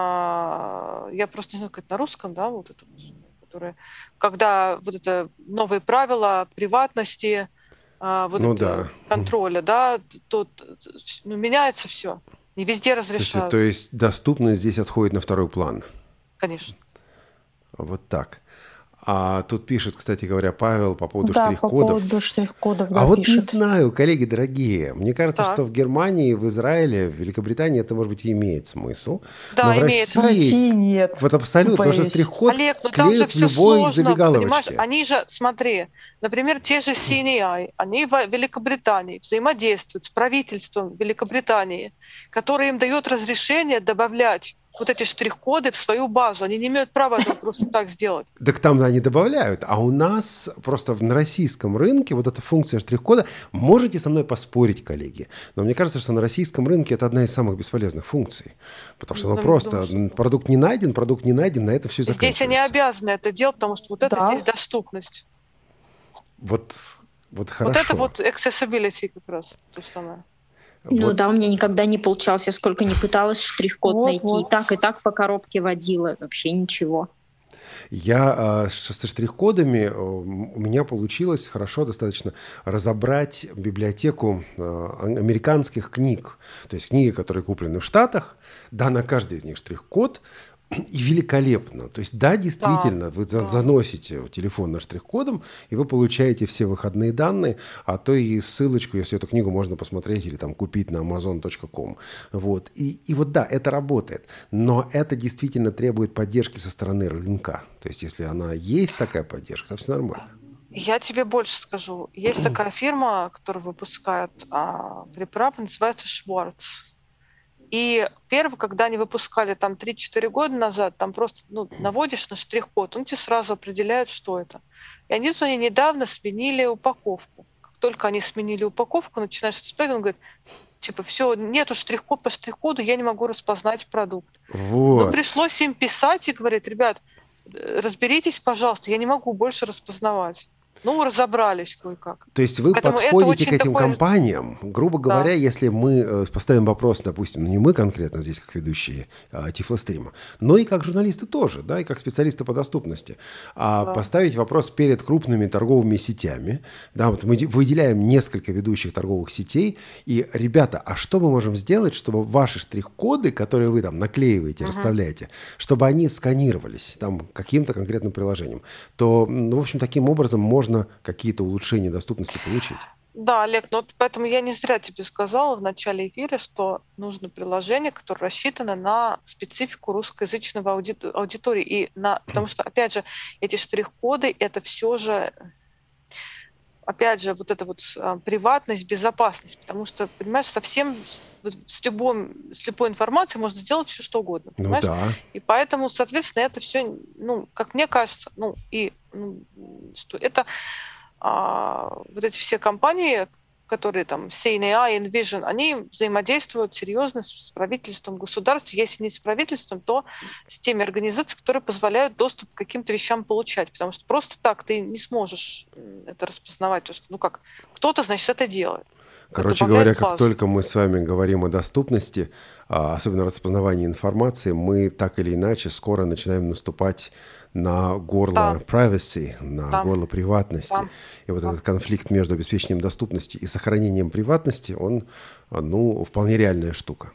а, я просто не знаю, как это на русском, да, вот это, вот, которое, когда вот это новые правила приватности, а, вот Ну это да. контроля, да, тут ну, меняется все, не везде Слушайте, разрешают, то есть доступность здесь отходит на второй план. конечно. Вот так. А тут пишет, кстати говоря, Павел по поводу Да, по штрих-кодов. поводу штрих-кодов, да, А вот не пишет. знаю, коллеги дорогие, мне кажется, Так. что в Германии, в Израиле, в Великобритании это, может быть, и имеет смысл. Да, но в имеет. В России, России нет. вот абсолютно, потому что Боюсь. штрих-код Олег, ну там же клеят в все любой сложно, понимаешь? забегаловочке. Они же, смотри, например, те же Seeing эй ай, они в Великобритании взаимодействуют с правительством Великобритании, которое им дает разрешение добавлять вот эти штрих-коды в свою базу. Они не имеют права этого просто так сделать. Так там они добавляют, а у нас просто на российском рынке вот эта функция штрих-кода, можете со мной поспорить, коллеги, но мне кажется, что на российском рынке это одна из самых бесполезных функций, потому что ну, Ну, просто думаю, что- продукт не найден, продукт не найден, на это все Здесь заканчивается. они обязаны это делать, потому что вот это Да. здесь доступность. Вот, вот хорошо. Вот это вот accessibility как раз то самое. Ну Вот. да, у меня никогда не получалось, я сколько не пыталась штрих-код Вот, найти. вот. И так, и так по коробке водила, вообще ничего. Я э, ш- со штрих-кодами, э, у меня получилось хорошо достаточно разобрать библиотеку э, американских книг. То есть книги, которые куплены в Штатах, да, на каждый из них штрих-код. И великолепно. То есть, да, действительно, Да, вы за- да. заносите телефон на штрих-кодом, и вы получаете все выходные данные, а то и ссылочку, если эту книгу можно посмотреть или там купить на амазон точка ком. Вот. И, и вот да, это работает. Но это действительно требует поддержки со стороны рынка. То есть, если она есть такая поддержка, то все нормально. Я тебе больше скажу. Есть такая фирма, которая выпускает а, препараты, называется Schwarz. И первый, когда они выпускали там три-четыре года назад, там просто ну, наводишь на штрих-код, он тебе сразу определяет, что это. И они, они недавно сменили упаковку. Как только они сменили упаковку, начинаешь смотреть, он говорит, типа, все, нету штрих-код по штрих-коду, я не могу распознать продукт. Вот. Но пришлось им писать и говорить, ребят, разберитесь, пожалуйста, я не могу больше распознавать. Ну, разобрались кое-как. То есть вы Поэтому это подходите очень к этим такой- компаниям, грубо Да. говоря, если мы э, поставим вопрос, допустим, ну, не мы конкретно здесь, как ведущие э, Тифлострима, но и как журналисты тоже, да, и как специалисты по доступности, а Да. поставить вопрос перед крупными торговыми сетями, да, вот мы де- выделяем несколько ведущих торговых сетей, и, ребята, а что мы можем сделать, чтобы ваши штрих-коды, которые вы там наклеиваете, расставляете, чтобы они сканировались там каким-то конкретным приложением, то, ну, в общем, таким образом можно какие-то улучшения доступности получить. Да, Олег, ну вот поэтому я не зря тебе сказала в начале эфира, что нужно приложение, которое рассчитано на специфику русскоязычного ауди- аудитории. И на, потому что, опять же, эти штрих-коды — это все же, опять же, вот эта вот а, приватность, безопасность. Потому что, понимаешь, совсем с, вот с, любой, с любой информацией можно сделать все что угодно. Ну Понимаешь? да. И поэтому, соответственно, это все, ну, как мне кажется, ну, и ну, что это а, вот эти все компании, которые там си эн эй ай, Envision, они взаимодействуют серьезно с, с правительством государств. Если не с правительством, то с теми организациями, которые позволяют доступ к каким-то вещам получать. Потому что просто так ты не сможешь м, это распознавать. Потому что, ну как, кто-то, значит, это делает. Короче добавляет говоря, как базу. только мы с вами говорим о доступности, а, особенно распознавании информации, мы так или иначе скоро начинаем наступать на горло Да. privacy, на Да. горло приватности. Да. И вот Да. этот конфликт между обеспечением доступности и сохранением приватности, он, а, ну, вполне реальная штука.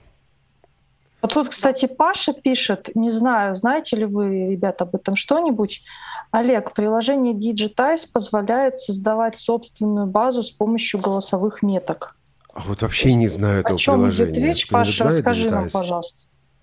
Вот тут, кстати, Паша пишет, не знаю, знаете ли вы, ребята, об этом что-нибудь. Олег, приложение Digitize позволяет создавать собственную базу с помощью голосовых меток. А вот вообще не знаю О этого чем идет приложения. речь, Кто-нибудь Паша, знает расскажи нам, Digitize? пожалуйста.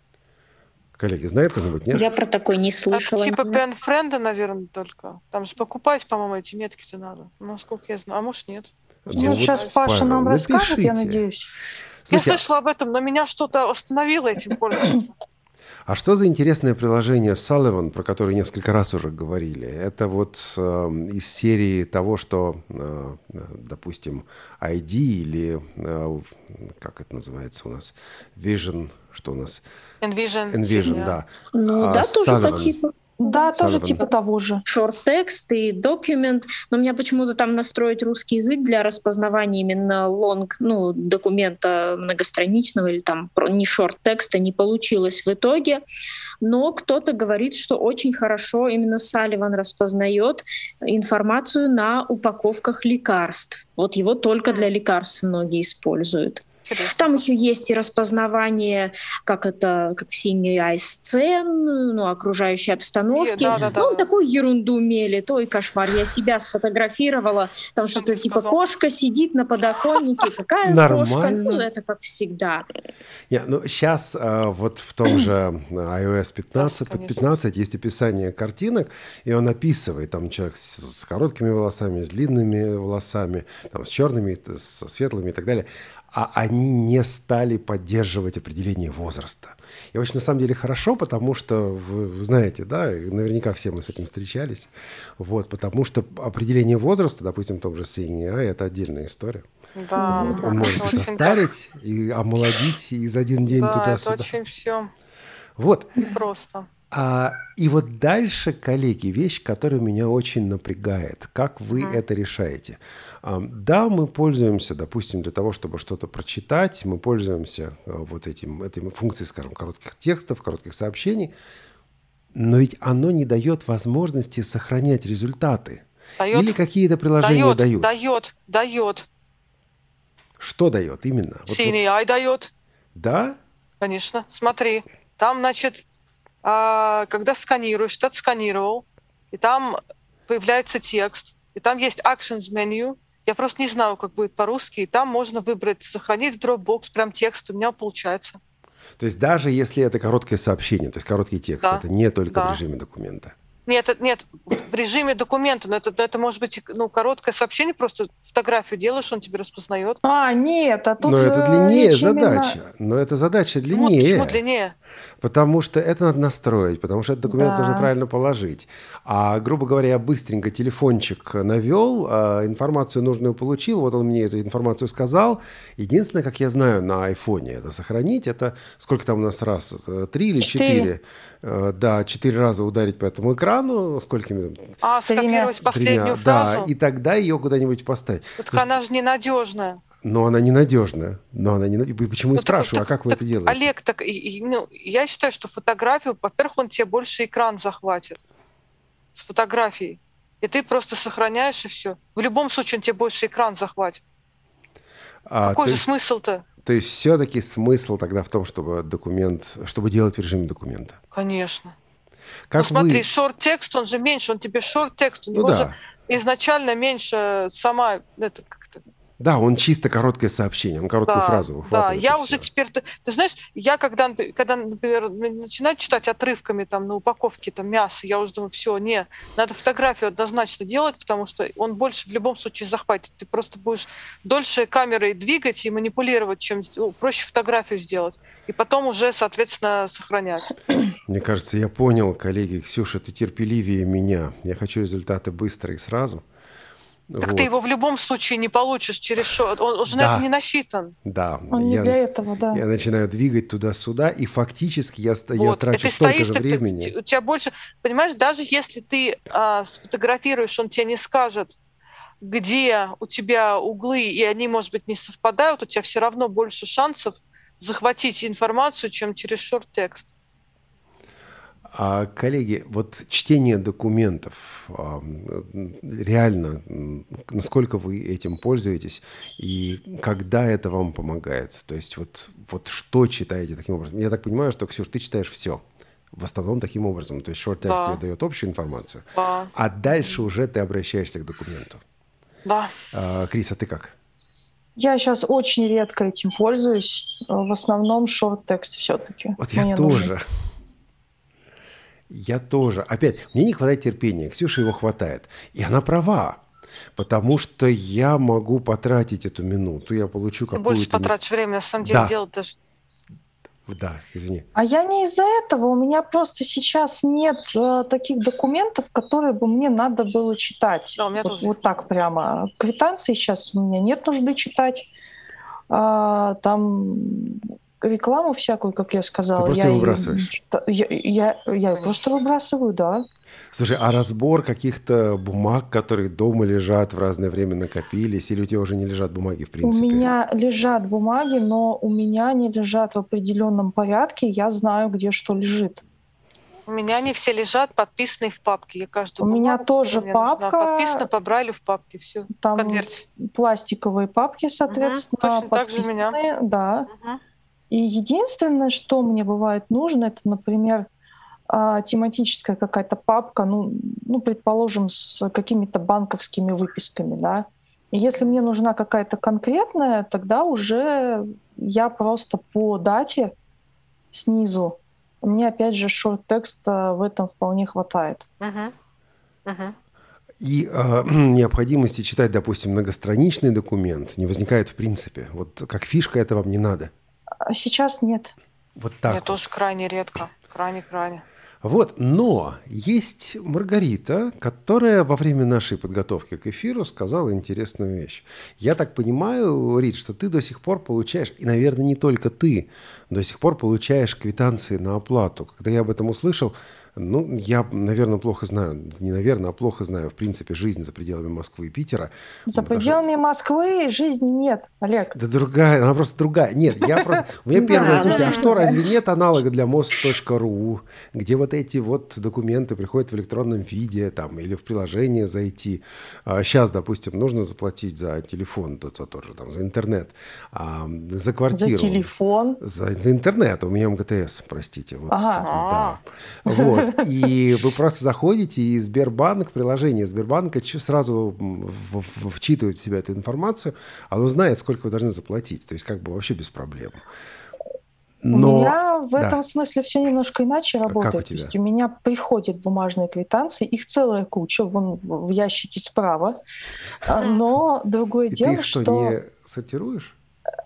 Коллеги, знает кто-нибудь, нет? Я про такой не Это слышала. типа пен-френда, наверное, только. Там же покупать, по-моему, эти метки-то надо. Насколько я знаю. А может, нет. Может, Ну я Ну, вот, сейчас ошибаюсь. Паша Павел, нам расскажет, я напишите. надеюсь. Слушайте, Я слышала об этом, но меня что-то остановило этим пользоваться. а что за интересное приложение Sullivan, про которое несколько раз уже говорили? Это вот э, из серии того, что, э, допустим, ай ди или, э, как это называется у нас, Vision, что у нас? Envision. Envision, фигня. да. Ну А да, тоже Sullivan? по типу. Да, тоже Sullivan. типа того же. Шорт-текст и документ, но у меня почему-то там настроить русский язык для распознавания именно лонг, ну, документа многостраничного или там про- не шорт-текста не получилось в итоге. Но кто-то говорит, что очень хорошо именно Sullivan распознает информацию на упаковках лекарств. Вот его только для лекарств многие используют. Интересно. Там еще есть и распознавание, как это, как в си эн эй ай сцен, ну, окружающей обстановки. Е, да, да, да. Ну, такую ерунду мелит. Ой, кошмар, я себя сфотографировала. Там Что что-то ты типа сказал? кошка сидит на подоконнике. Какая кошка? Нормально. Ну, это как всегда. Не, ну, сейчас э, вот в том же ай о эс пятнадцать, под Конечно. пятнадцать есть описание картинок, и он описывает, там человек с, с короткими волосами, с длинными волосами, там, с черными, т- со светлыми и так далее, а они не стали поддерживать определение возраста. И очень на самом деле хорошо, потому что, вы, вы знаете, да, и наверняка все мы с этим встречались, вот, потому что определение возраста, допустим, в том же си эн эй ай, это отдельная история. Да, Вот, да, он может это и очень состарить, и омолодить из один день Да, это туда-сюда. очень все Вот. просто. А, и вот дальше, коллеги, вещь, которая меня очень напрягает. Как вы Мгм. это решаете? А, да, мы пользуемся, допустим, для того, чтобы что-то прочитать, мы пользуемся а, вот этим, этой функцией, скажем, коротких текстов, коротких сообщений, но ведь оно не дает возможности сохранять результаты. Дает, Или какие-то приложения дает, дают. дает, дает. Что дает именно? Вот- си эн эй ай дает, вот- да? конечно. Смотри, там, значит, а, когда сканируешь, ты отсканировал, и там появляется текст, и там есть actions menu. Я просто не знаю, как будет по-русски, и там можно выбрать сохранить в Dropbox, прям текст, у меня получается. То есть даже если это короткое сообщение, то есть короткий текст, Да. это не только Да. в режиме документа. Нет, это- нет, в режиме документа, но это, это может быть ну, короткое сообщение, просто фотографию делаешь, он тебе распознает. А, нет, а тут Но же это длиннее речь именно- задача. Но это задача Вот длиннее. почему длиннее. Потому что это надо настроить, потому что этот документ Да. нужно правильно положить. А, грубо говоря, я быстренько телефончик навел, а, информацию нужную получил, вот он мне эту информацию сказал. Единственное, как я знаю, на айфоне это сохранить, это сколько там у нас раз? э, Три или четыре? Четыре. Э, Да, четыре раза ударить по этому экрану, сколькими? А, Тремя. скопировать последнюю Тремя. фразу? Да, и тогда ее куда-нибудь поставить. Вот То есть- она же ненадежная. Но она ненадежная. Но она не... И почему и Ну, так- спрашиваю, так- а как вы так, это делаете? Олег, так, и- и, ну, я считаю, что фотографию, во-первых, он тебе больше экран захватит с фотографией. И ты просто сохраняешь, и все. В любом случае он тебе больше экран захватит. А, Какой то же есть- смысл-то? То есть все-таки смысл тогда в том, чтобы документ, чтобы делать в режиме документа. Конечно. Как ну смотри, вы... шорт-текст, он же меньше, он тебе шорт-текст, у Ну него да. же изначально меньше сама, это как-то, Да, он чисто короткое сообщение, он короткую да, фразу да, выхватывает. я и уже всё. теперь, ты, ты знаешь, я когда, нап- когда, например, начинаю читать отрывками там на упаковке там мяса, я уже думаю, все, не, надо фотографию однозначно делать, потому что он больше в любом случае захватит. Ты просто будешь дольше камерой двигать и манипулировать, чем ну, проще фотографию сделать, и потом уже, соответственно, сохранять. Мне кажется, я понял, коллеги. Ксюша, ты терпеливее меня. Я хочу результаты быстро и сразу. Так Вот. ты его в любом случае не получишь через шорт, он уже Да. на это не насчитан. Да, Он не я, для этого, да. я начинаю двигать туда-сюда, и фактически я, ст- я Вот. трачу И ты столько стоишь, же так ты- времени. ты- у тебя больше, понимаешь, даже если ты а, сфотографируешь, он тебе не скажет, где у тебя углы, и они, может быть, не совпадают, у тебя все равно больше шансов захватить информацию, чем через шорт-текст. А, коллеги, вот чтение документов, а, м, реально, м, насколько вы этим пользуетесь и когда это вам помогает? То есть вот, вот что читаете таким образом? Я так понимаю, что, Ксюш, ты читаешь все. В основном таким образом. То есть шорт-текст Да. тебе дает общую информацию, Да, а дальше уже ты обращаешься к документу. да. А, Крис, а ты как? Я сейчас очень редко этим пользуюсь. В основном шорт-текст все-таки. Вот я тоже. Я тоже. Опять, мне не хватает терпения. Ксюше его хватает. И она права. Потому что я могу потратить эту минуту, я получу какую-то... Больше потратишь время, на самом деле, Да. делать даже. Да, извини. А я не из-за этого. У меня просто сейчас нет э, таких документов, которые бы мне надо было читать. Да, у меня вот, тоже. вот так прямо. Квитанции сейчас у меня нет нужды читать. А, там рекламу всякую, как я сказала. Ты просто я её её выбрасываешь? не чита- Я, я, я её просто выбрасываю, да. Слушай, а разбор каких-то бумаг, которые дома лежат, в разное время накопились, или у тебя уже не лежат бумаги в принципе? У меня лежат бумаги, но у меня не лежат в определенном порядке. Я знаю, где что лежит. У меня они все лежат подписанные в папке. Я каждую У меня бумагу, тоже которая мне нужна, папка. подписана по Брайлю в папке. Все, Там конверте. пластиковые папки, соответственно, точно так же у меня. подписанные, да. Мгм. И единственное, что мне бывает нужно, это, например, а, тематическая какая-то папка, ну, ну, предположим, с какими-то банковскими выписками, да. И если мне нужна какая-то конкретная, тогда уже я просто по дате снизу, мне опять же шорт-текста в этом вполне хватает. Мгм. Мгм. И э, необходимости читать, допустим, многостраничный документ не возникает в принципе. Вот как фишка это вам не надо. А сейчас нет. Вот так Мне вот. тоже крайне редко. Крайне-крайне. Вот, но есть Маргарита, которая во время нашей подготовки к эфиру сказала интересную вещь. Я так понимаю, Рит, что ты до сих пор получаешь, и, наверное, не только ты, до сих пор получаешь квитанции на оплату. Когда я об этом услышал, Ну, я, наверное, плохо знаю, не наверное, а плохо знаю, в принципе, жизнь за пределами Москвы и Питера. За Потому пределами Москвы жизни нет, Олег. Да другая, она просто другая. Нет, я просто... У меня первое, слушайте, а что, разве нет аналога для мост точка ру, где вот эти вот документы приходят в электронном виде, там, или в приложение зайти? А сейчас, допустим, нужно заплатить за телефон, то, то, тоже, там, за интернет, а, за квартиру. За телефон? За, за интернет, у меня МГТС, простите. Вот, ага. Да. Вот. И вы просто заходите, и Сбербанк, приложение Сбербанка сразу в, в, вчитывает в себя эту информацию, оно знает, сколько вы должны заплатить. То есть как бы вообще без проблем. Но... У меня в да. этом смысле все немножко иначе работает. Как у тебя? То есть у меня приходят бумажные квитанции, их целая куча, вон в ящике справа. Но другое и дело, ты их что, что... не сортируешь?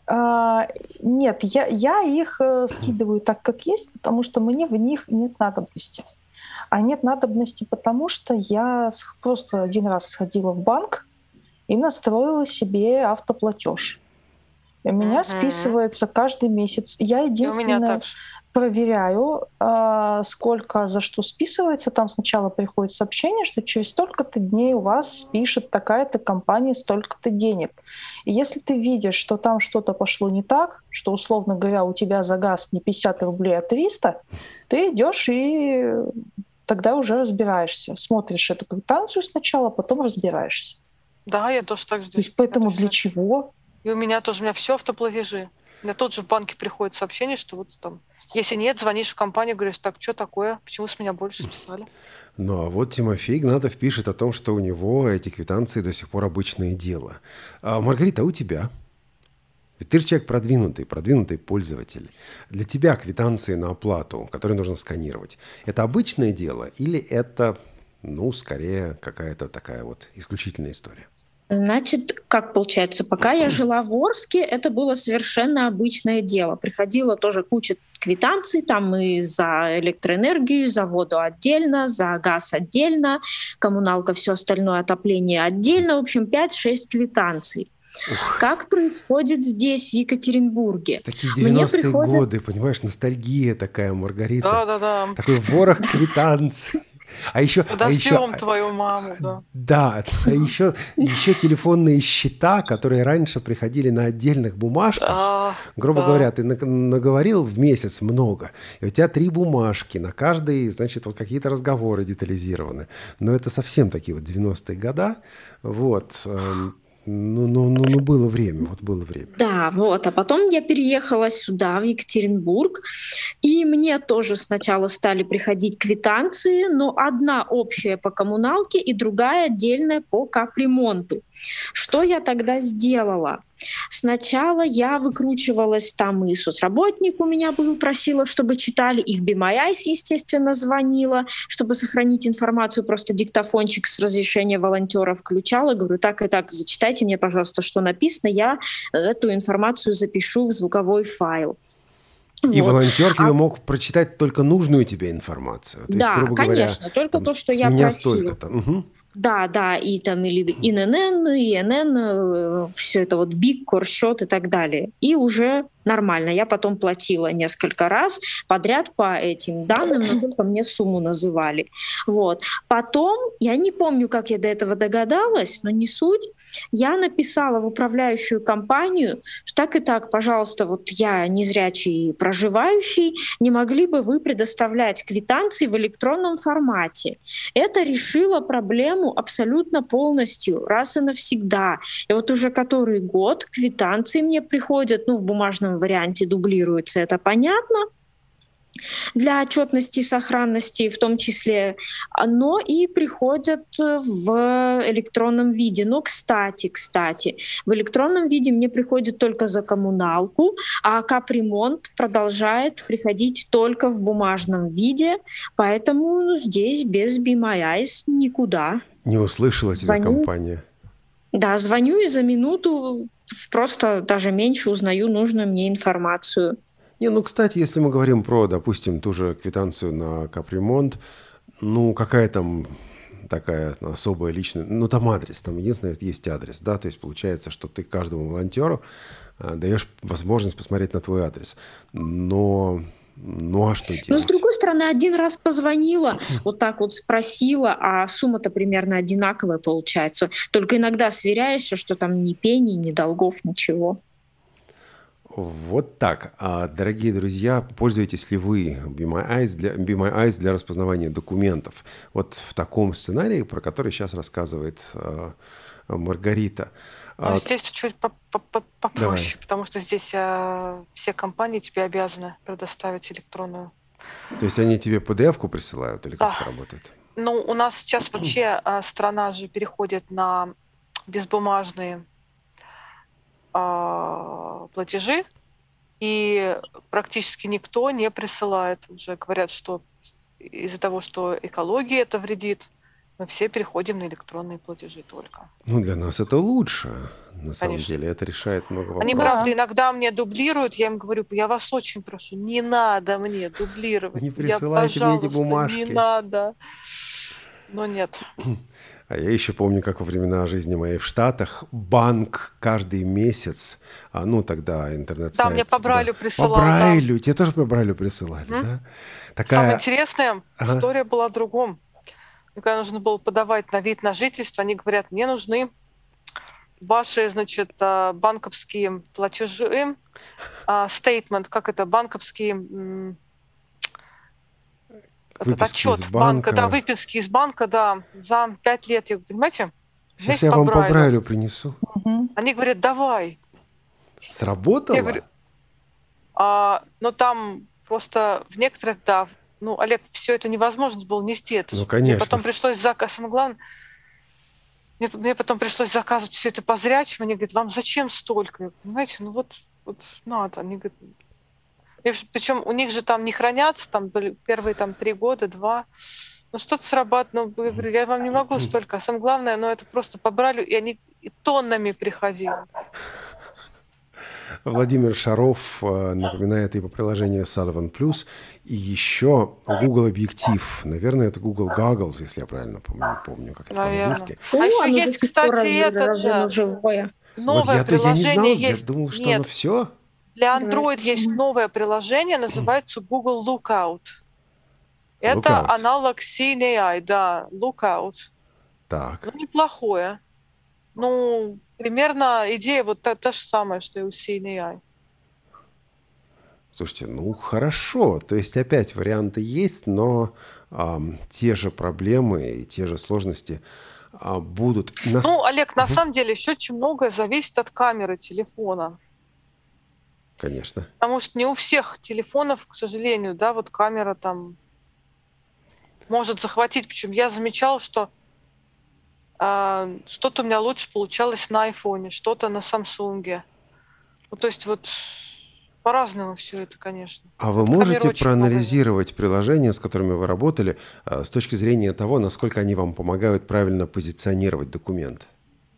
А, нет, я, я их э, скидываю так, как есть, потому что мне в них нет надобности. А нет надобности, потому что я просто один раз сходила в банк и настроила себе автоплатеж. И у меня Мгм. списывается каждый месяц. Я И у меня единственное так же. проверяю, а, сколько за что списывается. Там сначала приходит сообщение, что через столько-то дней у вас спишет такая-то компания столько-то денег. И если ты видишь, что там что-то пошло не так, что, условно говоря, у тебя за газ не пятьдесят рублей, а триста, ты идешь и тогда уже разбираешься. Смотришь эту квитанцию сначала, потом разбираешься. Да, я тоже так же. То есть поэтому Точно. для чего? И у меня тоже, у меня все автоплатежи. У меня тут же в банке приходит сообщение, что вот там, если нет, звонишь в компанию, говоришь, так, что такое, почему с меня больше списали? Ну, а вот Тимофей Игнатов пишет о том, что у него эти квитанции до сих пор обычное дело. А, Маргарита, а у тебя? Ведь ты же человек продвинутый, продвинутый пользователь. Для тебя квитанции на оплату, которые нужно сканировать, это обычное дело или это, ну, скорее какая-то такая вот исключительная история? Значит, как получается, пока я жила в Орске, это было совершенно обычное дело. Приходила тоже куча квитанций, там и за электроэнергию, за воду отдельно, за газ отдельно, коммуналка, все остальное, отопление отдельно. В общем, пять-шесть квитанций. Ух. Как происходит здесь, в Екатеринбурге? Такие девяностые приходят... годы, понимаешь, ностальгия такая, Маргарита. Да-да-да. Такой ворох квитанций. А еще, Подождем а еще, твою маму, да. Да, а еще, еще телефонные счета, которые раньше приходили на отдельных бумажках. А, грубо да. говоря, ты наговорил в месяц много, и у тебя три бумажки, на каждой, значит, вот какие-то разговоры детализированы. Но это совсем такие вот девяностые года. Вот. Ну, ну, ну, ну, было время, вот было время. Да, вот. А потом я переехала сюда, в Екатеринбург, и мне тоже сначала стали приходить квитанции, но одна общая по коммуналке и другая отдельная по капремонту. Что я тогда сделала? Сначала я выкручивалась там, и соцработник у меня был, просила, чтобы читали, и в Be My Eyes, естественно, звонила, чтобы сохранить информацию, просто диктофончик с разрешения волонтера включала, говорю, так и так, зачитайте мне, пожалуйста, что написано, я эту информацию запишу в звуковой файл. И вот. волонтер тебе а... мог прочитать только нужную тебе информацию. То да, есть, грубо конечно, говоря, только там, то, что я просила. Угу. Да, да, и там или ин эн эн, и эн эн, все это вот БИК, Корсчет и так далее. И уже нормально. Я потом платила несколько раз подряд по этим данным, насколько мне сумму называли. Вот. Потом, я не помню, как я до этого догадалась, но не суть, я написала в управляющую компанию, что так и так, пожалуйста, вот я незрячий проживающий, не могли бы вы предоставлять квитанции в электронном формате? Это решило проблему абсолютно полностью, раз и навсегда. И вот уже который год квитанции мне приходят, ну, в бумажном варианте дублируется, это понятно, для отчетности и сохранности в том числе, но и приходят в электронном виде. Но, кстати, кстати, в электронном виде мне приходит только за коммуналку, а капремонт продолжает приходить только в бумажном виде, поэтому здесь без Be My Eyes никуда. Не услышала тебя компания. Да, звоню и за минуту просто даже меньше узнаю нужную мне информацию. Не, ну, кстати, если мы говорим про, допустим, ту же квитанцию на капремонт, ну, какая там такая особая личная... Ну, там адрес, там единственное, есть адрес, да, то есть получается, что ты каждому волонтеру даешь возможность посмотреть на твой адрес. Но, ну, Ну а что делать? Но с другой стороны, один раз позвонила, вот так вот спросила, а сумма-то примерно одинаковая получается. Только иногда сверяешься, что там ни пени, ни долгов, ничего. Вот так. А, дорогие друзья, пользуетесь ли вы Be My Eyes для, Be My Eyes для распознавания документов? Вот в таком сценарии, про который сейчас рассказывает а, Маргарита. Но А, здесь чуть попроще, Давай. потому что здесь а, все компании тебе обязаны предоставить электронную. То есть они тебе пи ди эф-ку присылают или как Да. это работает? Ну, у нас сейчас вообще а, страна же переходит на безбумажные а, платежи, и практически никто не присылает. Уже говорят, что из-за того, что экологии это вредит, мы все переходим на электронные платежи только. Ну, для нас это лучше, на самом Конечно. деле. Это решает много вопросов. Они, Да. правда, иногда мне дублируют, я им говорю, я вас очень прошу, не надо мне дублировать. Не Я, присылайте мне эти пожалуйста, бумажки. не надо. Но нет. А я еще помню, как во времена жизни моей в Штатах банк каждый месяц, а, ну тогда интернет-сайт... Да, мне по Брайлю да. присылал, По да. Брайлю, тебе тоже по Брайлю присылали, Мгм. да? Самое Такая... интересное, Ага. история была о другом. Мне когда нужно было подавать на вид на жительство, они говорят, мне нужны ваши, значит, а, банковские платежи, стейтмент, как это, банковские... м, этот Выписки из отчет банка, банка. да, выписки из банка, да, за пять лет. Я говорю, понимаете, Сейчас весь я по вам по Брайлю. Брайлю принесу. Мгм. Они говорят, давай. Сработало? Я говорю, А, но там просто в некоторых, да, ну, Олег, все это невозможно было нести. Это Ну, ж- Мне конечно. потом пришлось заказывать, самое главное, мне, мне потом пришлось заказывать все это по зрячим. Они говорят, вам зачем столько? Я говорю, понимаете, ну вот, вот надо. Они говорят, причем у них же там не хранятся, там были первые там три года, два. Ну что-то срабатывало. Ну, я говорю, я вам не могу столько. А самое главное, ну это просто по Брайлю, и они и тоннами приходили. Владимир Шаров э, напоминает и по приложению Sullivan Plus, и еще Google Объектив. Наверное, это Google Goggles, если я правильно помню, помню как это Наверное. по-английски. А О, еще оно до есть, сих пор кстати, разве- этот разве оно же живое. новое вот я-то я не приложение знал, есть. я думал, что Нет, оно все. для Да. Android есть новое приложение, называется Google Lookout. Это Lookout. аналог си эн эй ай, да, Lookout. Так. Ну, неплохое. Ну, примерно идея вот та, та же самая, что и у си эн эй ай. Слушайте, ну хорошо. То есть опять варианты есть, но ам, те же проблемы и те же сложности а, будут. Нас- Ну, Олег, на Мгм. самом деле еще очень многое зависит от камеры телефона. Конечно. Потому что не у всех телефонов, к сожалению, да, вот камера там может захватить. Причем я замечала, что а, что-то у меня лучше получалось на айфоне, что-то на Самсунге. Ну, то есть вот по-разному все это, конечно. А вы Вот камер можете очень много. проанализировать приложения, с которыми вы работали, а, с точки зрения того, насколько они вам помогают правильно позиционировать документ?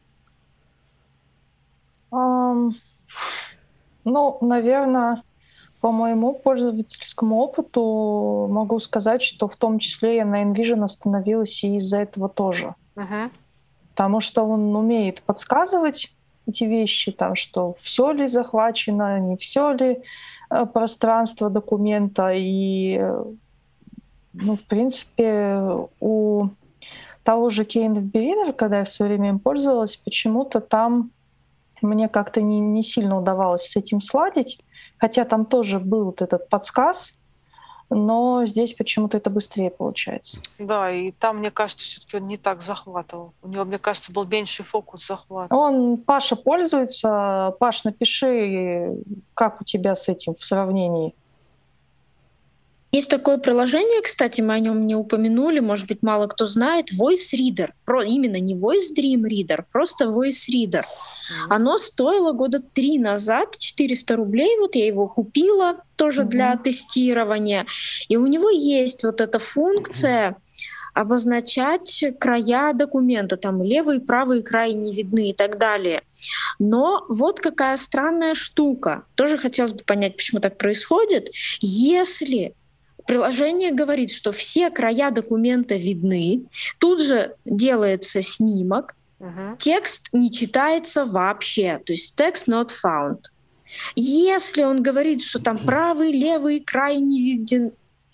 Ам, Ну, наверное, по моему пользовательскому опыту могу сказать, что в том числе я на InVision остановилась и из-за этого тоже. Мгм. Потому что он умеет подсказывать эти вещи, там, что все ли захвачено, не все ли э, пространство документа. И, э, ну, в принципе, у того же K N F B Reader, когда я в свое время им пользовалась, почему-то там мне как-то не, не сильно удавалось с этим сладить, хотя там тоже был вот этот подсказ, но здесь почему-то это быстрее получается. Да, и там, мне кажется, все-таки он не так захватывал. У него, мне кажется, был меньший фокус захвата. Он, Паша пользуется. Паш, напиши, как у тебя с этим в сравнении. Есть такое приложение, кстати, мы о нем не упомянули, может быть, мало кто знает, Voice Reader. Про, именно не Voice Dream Reader, просто Voice Reader. Оно стоило года три назад, четыреста рублей, вот я его купила тоже Мгм. для тестирования. И у него есть вот эта функция обозначать края документа, там левый и правый край не видны и так далее. Но вот какая странная штука. Тоже хотелось бы понять, почему так происходит. Если приложение говорит, что все края документа видны, тут же делается снимок, Мгм. текст не читается вообще, то есть text not found. Если он говорит, что там правый, левый край не виден,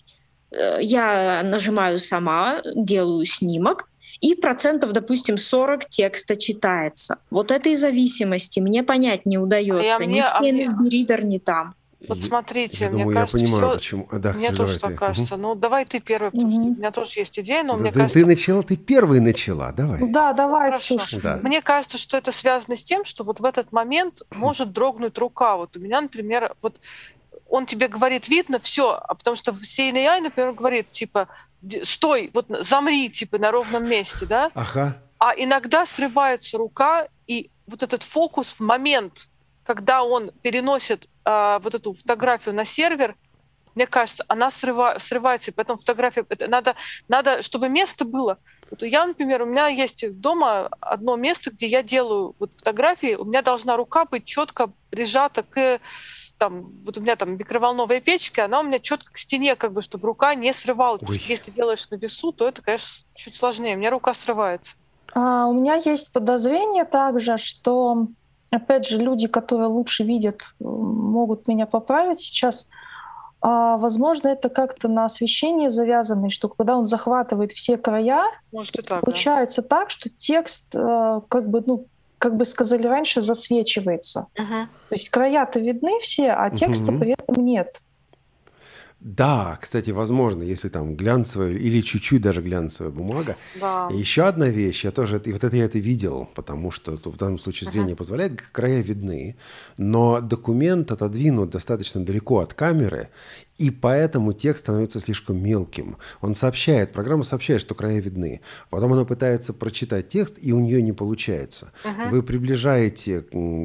я нажимаю сама, делаю снимок, и процентов, допустим, сорок текста читается. Вот этой зависимости мне понять не удается. А ни мне, в а мне... Reader, ни там. Вот смотрите, я мне думаю, кажется, я понимаю, все... почему. А, да, мне Ксюша, тоже давай так ты. кажется. Угу. Ну, давай ты первый, потому что у меня тоже есть идея, но Да, мне ты, кажется... ты начала, ты первой начала, давай. Да, давай, Хорошо. Ксюша. Да. Мне кажется, что это связано с тем, что вот в этот момент может дрогнуть рука. Вот у меня, например, вот он тебе говорит, видно, все, а потому что в си эн эй ай, например, говорит, типа, стой, вот замри, типа, на ровном месте, да? Ага. А иногда срывается рука, и вот этот фокус в момент, когда он переносит а, вот эту фотографию на сервер, мне кажется, она срыва, срывается, и поэтому фотография... Это надо, надо, чтобы место было. Вот я, например, у меня есть дома одно место, где я делаю вот фотографии, у меня должна рука быть четко прижата к... Там, вот у меня там микроволновая печка, она у меня четко к стене, как бы, чтобы рука не срывалась. Потому что если делаешь на весу, то это, конечно, чуть сложнее. У меня рука срывается. А, у меня есть подозрение также, что, опять же, люди, которые лучше видят, могут меня поправить сейчас. А, возможно, это как-то на освещение завязано, что когда он захватывает все края, может и так, получается да. так, что текст, как бы, ну, как бы сказали раньше, засвечивается. Угу. То есть края-то видны все, а текста Угу. при этом нет. Да, кстати, возможно, если там глянцевая или чуть-чуть даже глянцевая бумага. Да. И еще одна вещь, я тоже, и вот это я это видел, потому что в данном случае зрение uh-huh. позволяет, края видны, но документ отодвинут достаточно далеко от камеры, и поэтому текст становится слишком мелким. Он сообщает, программа сообщает, что края видны. Потом она пытается прочитать текст, и у нее не получается. Uh-huh. Вы приближаете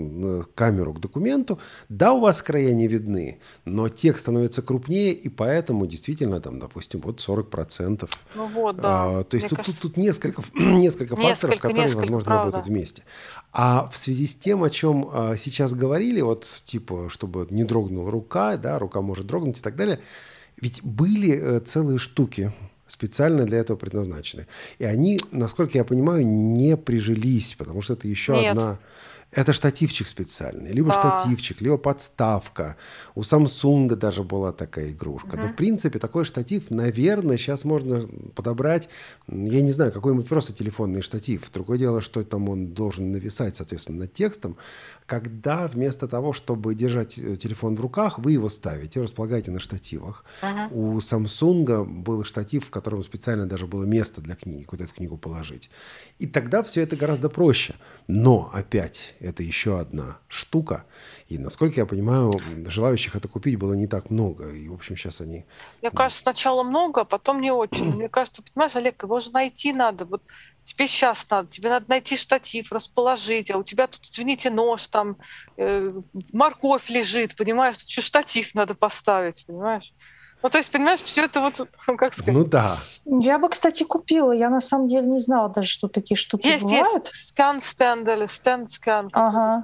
камеру к документу, да, у вас края не видны, но текст становится крупнее, и поэтому действительно, там, допустим, вот сорок процентов. Ну вот, да. А, то есть тут, кажется... тут, тут несколько, несколько факторов, несколько, которые, несколько, возможно, правда. работают вместе. А в связи с тем, о чем а, сейчас говорили, вот типа, чтобы не дрогнула рука, да, рука может дрогнуть и так далее, ведь были э, целые штуки, специально для этого предназначены. И они, насколько я понимаю, не прижились, потому что это еще Нет. одна... Это штативчик специальный. Либо Да. штативчик, либо подставка. У Samsung даже была такая игрушка. Угу. Но, в принципе, такой штатив, наверное, сейчас можно подобрать, я не знаю, какой-нибудь просто телефонный штатив. Другое дело, что там он должен нависать, соответственно, над текстом. Когда вместо того, чтобы держать телефон в руках, вы его ставите, располагаете на штативах. Угу. У Samsung был штатив, в котором специально даже было место для книги, куда эту книгу положить. И тогда все это гораздо проще. Но, опять, это еще одна штука. И, насколько я понимаю, желающих это купить было не так много. И, в общем, сейчас они... Мне кажется, сначала много, а потом не очень. Мне кажется, понимаешь, Олег, его же найти надо. Вот тебе сейчас надо. Тебе надо найти штатив, расположить. А у тебя тут, извините, нож, там э, морковь лежит, понимаешь? Тут еще штатив надо поставить, понимаешь? Ну, то есть, понимаешь, все это вот, как сказать... Ну, да. Я бы, кстати, купила. Я, на самом деле, не знала даже, что такие штуки есть, бывают. Есть скан-стенд или стенд-скан. Ага.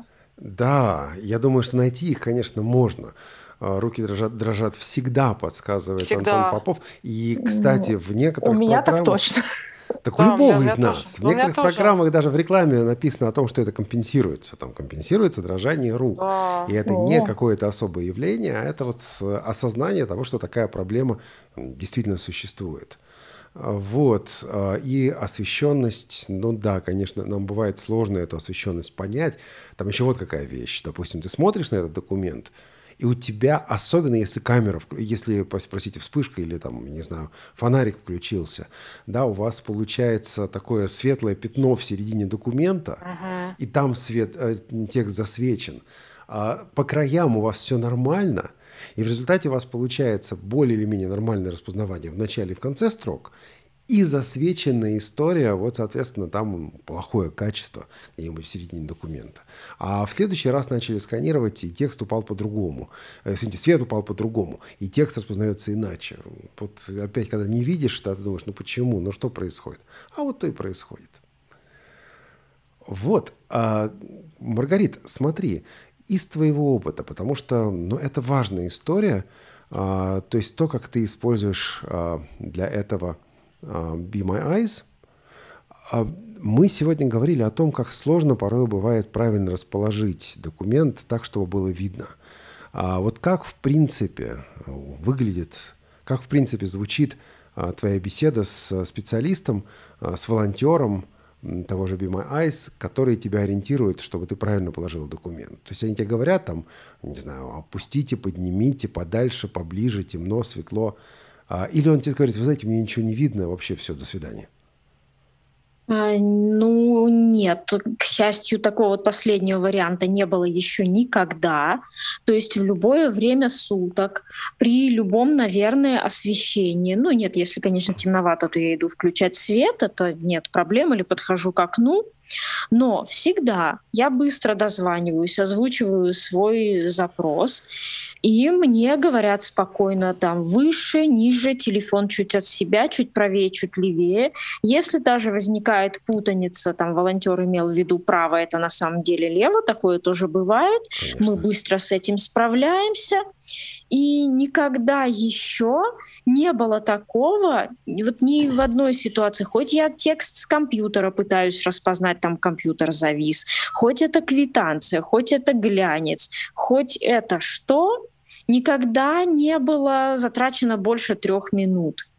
Да, я думаю, что найти их, конечно, можно. Руки дрожат, дрожат всегда, подсказывает всегда. Антон Попов. И, кстати, в некоторых У меня программах... так точно. Так да, у любого меня, из меня нас. тоже. В некоторых тоже. программах даже в рекламе написано о том, что это компенсируется. Там компенсируется дрожание рук. Да. И это О. не какое-то особое явление, а это вот осознание того, что такая проблема действительно существует. Вот. И освещенность, ну да, конечно, нам бывает сложно эту освещенность понять. Там еще вот какая вещь. Допустим, ты смотришь на этот документ, и у тебя, особенно если камера, если, простите, вспышка или там, не знаю, фонарик включился, да, у вас получается такое светлое пятно в середине документа, uh-huh. и там свет, текст засвечен. А по краям у вас все нормально, и в результате у вас получается более или менее нормальное распознавание в начале и в конце строк, и засвеченная история, вот, соответственно, там плохое качество где-нибудь в середине документа. А в следующий раз начали сканировать, и текст упал по-другому. Извините, свет упал по-другому, и текст распознается иначе. Вот опять, когда не видишь, ты думаешь, ну почему, ну что происходит? А вот то и происходит. Вот, а, Маргарита, смотри, из твоего опыта, потому что, ну, это важная история, а, то есть то, как ты используешь а, для этого Be My Eyes. Мы сегодня говорили о том, как сложно порой бывает правильно расположить документ так, чтобы было видно. А вот как в принципе выглядит, как в принципе звучит твоя беседа с специалистом, с волонтером того же Be My Eyes, который тебя ориентирует, чтобы ты правильно положил документ. То есть они тебе говорят там, не знаю, опустите, поднимите, подальше, поближе, темно, светло. Или он тебе говорит, вы знаете, мне ничего не видно, вообще все, до свидания. А, Ну, нет, к счастью, такого вот последнего варианта не было еще никогда. То есть в любое время суток, при любом, наверное, освещении. Ну, нет, если, конечно, темновато, то я иду включать свет, это нет проблем, или подхожу к окну. Но всегда я быстро дозваниваюсь, озвучиваю свой запрос, и мне говорят спокойно там выше, ниже, телефон чуть от себя, чуть правее, чуть левее. Если даже возникает путаница, там волонтер имел в виду право, это на самом деле лево, такое тоже бывает. Конечно. Мы быстро с этим справляемся. И никогда еще не было такого, вот ни в одной ситуации, хоть я текст с компьютера пытаюсь распознать, там компьютер завис, хоть это квитанция, хоть это глянец, хоть это что, никогда не было затрачено больше трех минут.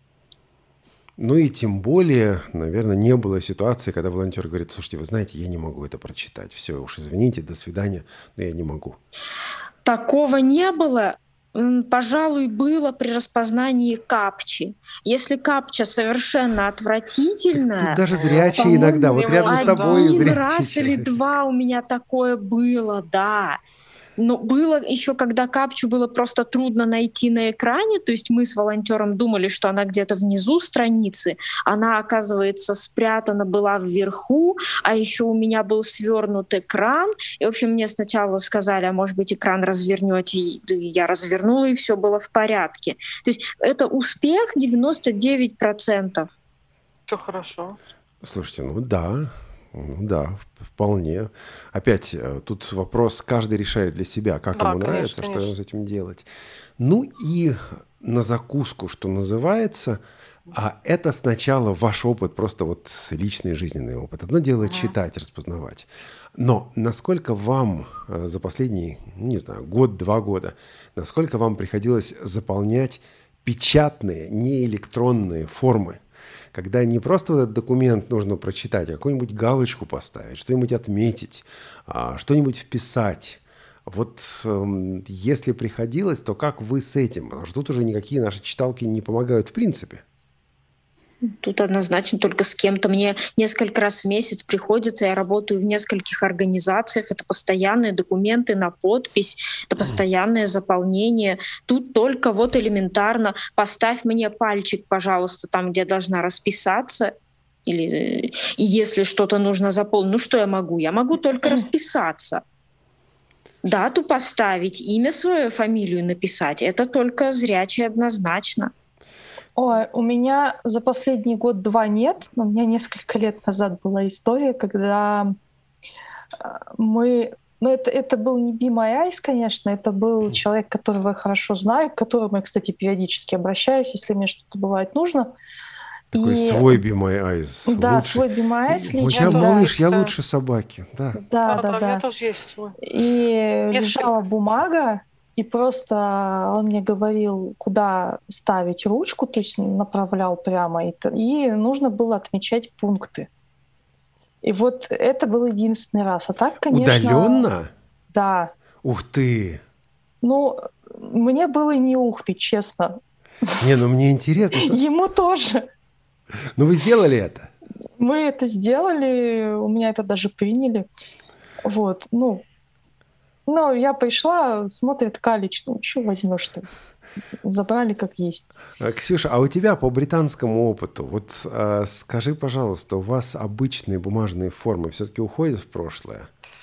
Ну и тем более, наверное, не было ситуации, когда волонтер говорит, слушайте, вы знаете, я не могу это прочитать, все, уж извините, до свидания, но я не могу. Такого не было. Пожалуй, было при распознании капчи. Если капча совершенно отвратительная... Тут даже зрячие иногда, вот рядом с тобой Один зрячий раз или человек. два у меня такое было, да. Но было еще, когда капчу было просто трудно найти на экране, то есть мы с волонтером думали, что она где-то внизу страницы, она, оказывается, спрятана была вверху, а еще у меня был свернут экран, и, в общем, мне сначала сказали, а может быть, экран развернете, и я развернула, и все было в порядке. То есть это успех девяносто девять процентов. Все хорошо. Слушайте, ну да, ну да, вполне. Опять, э, тут вопрос, каждый решает для себя, как Да, ему конечно, нравится, что конечно. ему с этим делать. Ну и на закуску, что называется, а это сначала ваш опыт, просто вот личный жизненный опыт. Одно дело читать, распознавать. Но насколько вам э, за последний, ну, не знаю, год-два года, насколько вам приходилось заполнять печатные, не электронные формы, когда не просто вот этот документ нужно прочитать, а какую-нибудь галочку поставить, что-нибудь отметить, а, что-нибудь вписать. Вот эм, если приходилось, то как вы с этим? Потому что тут уже никакие наши читалки не помогают в принципе. Тут однозначно только с кем-то. Мне несколько раз в месяц приходится, я работаю в нескольких организациях, это постоянные документы на подпись, это постоянное заполнение. Тут только вот элементарно поставь мне пальчик, пожалуйста, там, где я должна расписаться. Или, и если что-то нужно заполнить, ну что я могу? Я могу только расписаться. Дату поставить, имя свое, фамилию написать. Это только зрячий однозначно. Ой, у меня за последний год-два нет, но у меня несколько лет назад была история, когда мы... Ну, это, это был не Be My Eyes, конечно, это был человек, которого я хорошо знаю, к которому я, кстати, периодически обращаюсь, если мне что-то бывает нужно. Такой И... свой Be My Eyes. Да, лучше. свой Be My Eyes Вот лично. я да. малыш, я Да. лучше собаки. Да. Да, Да, да, да, у меня да. тоже есть свой. И Несколько. лежала бумага, и просто он мне говорил, куда ставить ручку, то есть направлял прямо, и, т- и нужно было отмечать пункты. И вот это был единственный раз. А так, конечно... Удаленно? Да. Ух ты! Ну, мне было не ух ты, честно. Не, ну мне интересно. Са- Ему тоже. Ну вы сделали это? Мы это сделали, у меня это даже приняли. Вот, ну... Ну, я пришла, смотрит Калич, ну, что возьмешь-то? Забрали как есть. А, Ксюша, а у тебя по британскому опыту, вот а, скажи, пожалуйста, у вас обычные бумажные формы все-таки уходят в прошлое?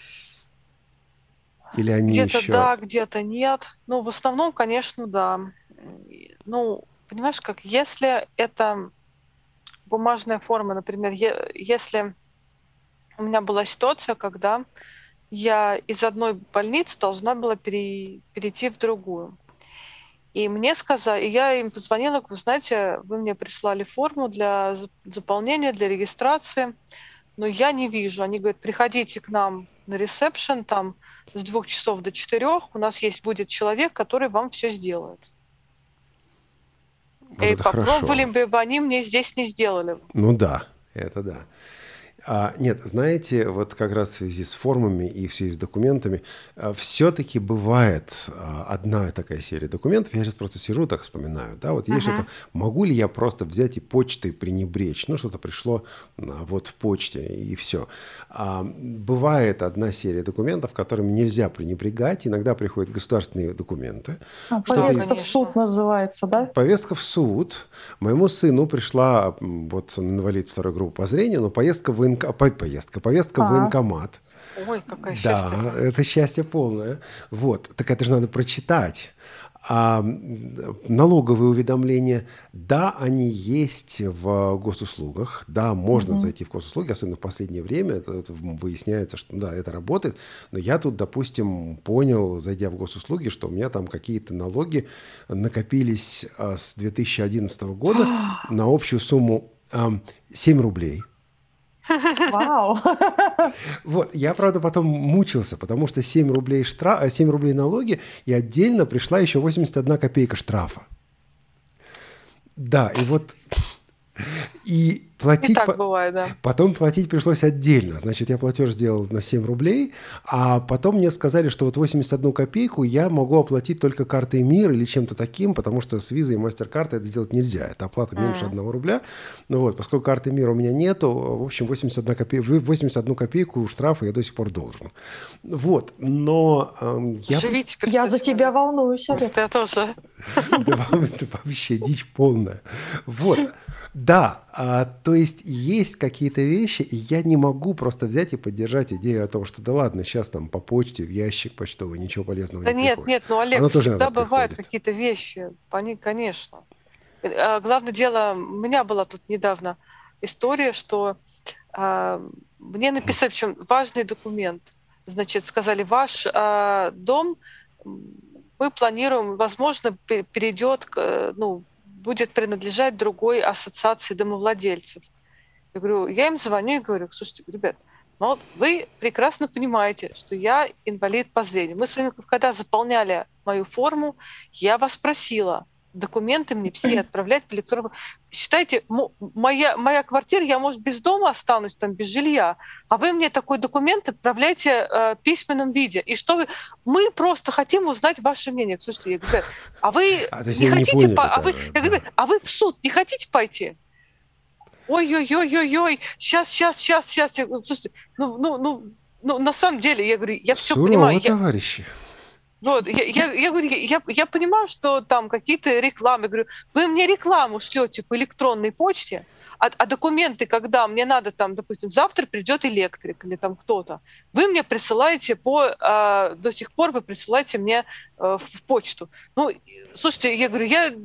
Или они Где-то еще... да, где-то нет. Ну, в основном, конечно, да. Ну, понимаешь, как если это бумажная форма, например, е- если у меня была ситуация, когда я из одной больницы должна была пере- перейти в другую. И мне сказали, и я им позвонила, вы знаете, вы мне прислали форму для заполнения, для регистрации, но я не вижу. Они говорят, приходите к нам на ресепшн, там с двух часов до четырех у нас есть будет человек, который вам все сделает. Вот и это попробовали хорошо. бы они мне здесь не сделали. Ну да, это да. А, нет, знаете, вот как раз в связи с формами и в связи с документами, а, все-таки бывает а, одна такая серия документов, я сейчас просто сижу, так вспоминаю, да, вот есть Ага. что-то, могу ли я просто взять и почтой пренебречь, ну, что-то пришло а, вот в почте и все. А, бывает одна серия документов, которыми нельзя пренебрегать, иногда приходят государственные документы. А, Что-то Да, повестка из- в конечно. суд называется, да? Повестка в суд. Моему сыну пришла, м, вот он инвалид второй группы по зрению, но поездка в военко... по- поездка, повестка в А. военкомат. Ой, какое Да, счастье. это счастье полное. Вот, так это же надо прочитать. А м, налоговые уведомления, да, они есть в госуслугах, да, можно Мгм. зайти в госуслуги, особенно в последнее время, это, это выясняется, что да, это работает, но я тут, допустим, понял, зайдя в госуслуги, что у меня там какие-то налоги накопились а, с две тысячи одиннадцатого года на общую сумму ам, семь рублей. Вау. Вот, я, правда, потом мучился, потому что семь рублей, штраф, а, семь рублей налоги, и отдельно пришла еще восемьдесят одна копейка штрафа. Да, и вот... И И платить... так по- бывает, да. Потом платить пришлось отдельно. Значит, я платеж сделал на семь рублей, а потом мне сказали, что вот восемьдесят одну копейку я могу оплатить только картой МИР или чем-то таким, потому что с визой и мастер-картой это сделать нельзя. Это оплата меньше М. одного рубля. Ну вот, поскольку карты МИР у меня нету, в общем, восемьдесят одна копей- вы- восемьдесят одну копейку штрафа я до сих пор должен. Вот, но эм, я... Живи теперь Я с за этим. тебя волнуюсь, Олег. Я тоже. Да вам это вообще дичь полная. Вот. Да, а, то есть есть какие-то вещи, и я не могу просто взять и поддержать идею о том, что да ладно, сейчас там по почте, в ящик почтовый, ничего полезного Да не нет, приходит. нет, ну, Олег, Оно тоже всегда иногда бывают приходит. какие-то вещи, пони- конечно. А, Главное дело, у меня была тут недавно история, что а, мне написали, причем важный документ. Значит, сказали, ваш а, дом, м, мы планируем, возможно, пе- перейдет, к, э, ну, будет принадлежать другой ассоциации домовладельцев. Я говорю, я им звоню и говорю, слушайте, ребят, ну вот вы прекрасно понимаете, что я инвалид по зрению. Мы с вами, когда заполняли мою форму, я вас просила документы мне все отправлять по электронному. Считайте, мо- моя, моя квартира, я, может, без дома останусь, там, без жилья, а вы мне такой документ отправляйте э, в письменном виде. И что вы... Мы просто хотим узнать ваше мнение. Слушайте, я говорю, а вы А, то есть не они не хотите... поняли по- а, вы... даже, я говорю, да. а вы в суд не хотите пойти? Ой-ой-ой-ой-ой, сейчас, сейчас, сейчас, сейчас. Я говорю, слушайте, ну, ну, ну, ну, на самом деле, я говорю, я все Сурово, понимаю. Я, товарищи. вот, я, я, я говорю, я, я понимаю, что там какие-то рекламы. Я говорю, вы мне рекламу шлете по электронной почте, а, а документы, когда мне надо, там, допустим, завтра придет электрик или там кто-то, вы мне присылаете по, э, до сих пор вы присылаете мне э, в, в почту. Ну, и, слушайте, я говорю, я,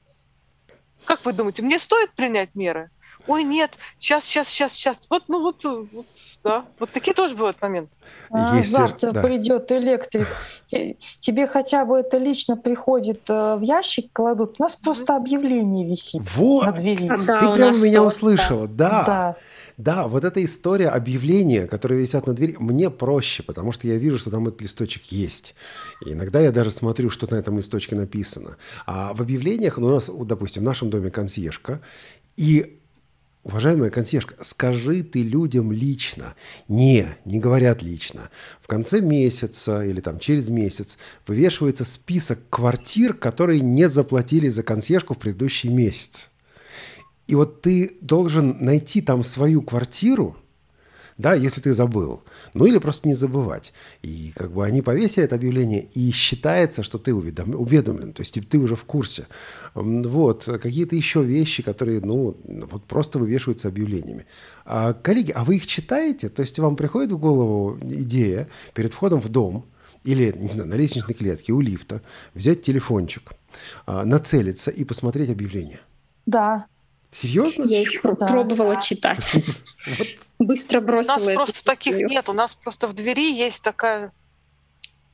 как вы думаете, мне стоит принять меры? Ой, нет, сейчас, сейчас, сейчас, сейчас. Вот, ну вот, вот, да, вот такие тоже бывают моменты. А, Если- завтра да. придет электрик. Те- Тебе хотя бы это лично приходит э, в ящик, кладут. У нас просто объявление висит Вот! на двери. Да, Ты у прямо нас меня тоже, услышала, да. Да. Да, вот эта история объявления, которые висят на двери, мне проще, потому что я вижу, что там этот листочек есть. И иногда я даже смотрю, что на этом листочке написано. А в объявлениях, ну, у нас, вот, допустим, в нашем доме консьержка, и, уважаемая консьержка, скажи ты людям лично. Не, не говорят лично. В конце месяца или там через месяц вывешивается список квартир, которые не заплатили за консьержку в предыдущий месяц. И вот ты должен найти там свою квартиру, да, если ты забыл. Ну или просто не забывать. И как бы они повесили это объявление, и считается, что ты уведом- уведомлен, то есть ты уже в курсе. М, Вот, какие-то еще вещи, которые, ну, вот просто вывешиваются объявлениями. А, коллеги, а вы их читаете? То есть вам приходит в голову идея перед входом в дом или, не знаю, на лестничной клетке, у лифта, взять телефончик, а, нацелиться и посмотреть объявление? Да. Серьезно? Я их пр- Да. пробовала читать. Быстро У бросила нас эту просто таких идею. нет. У нас просто в двери есть такая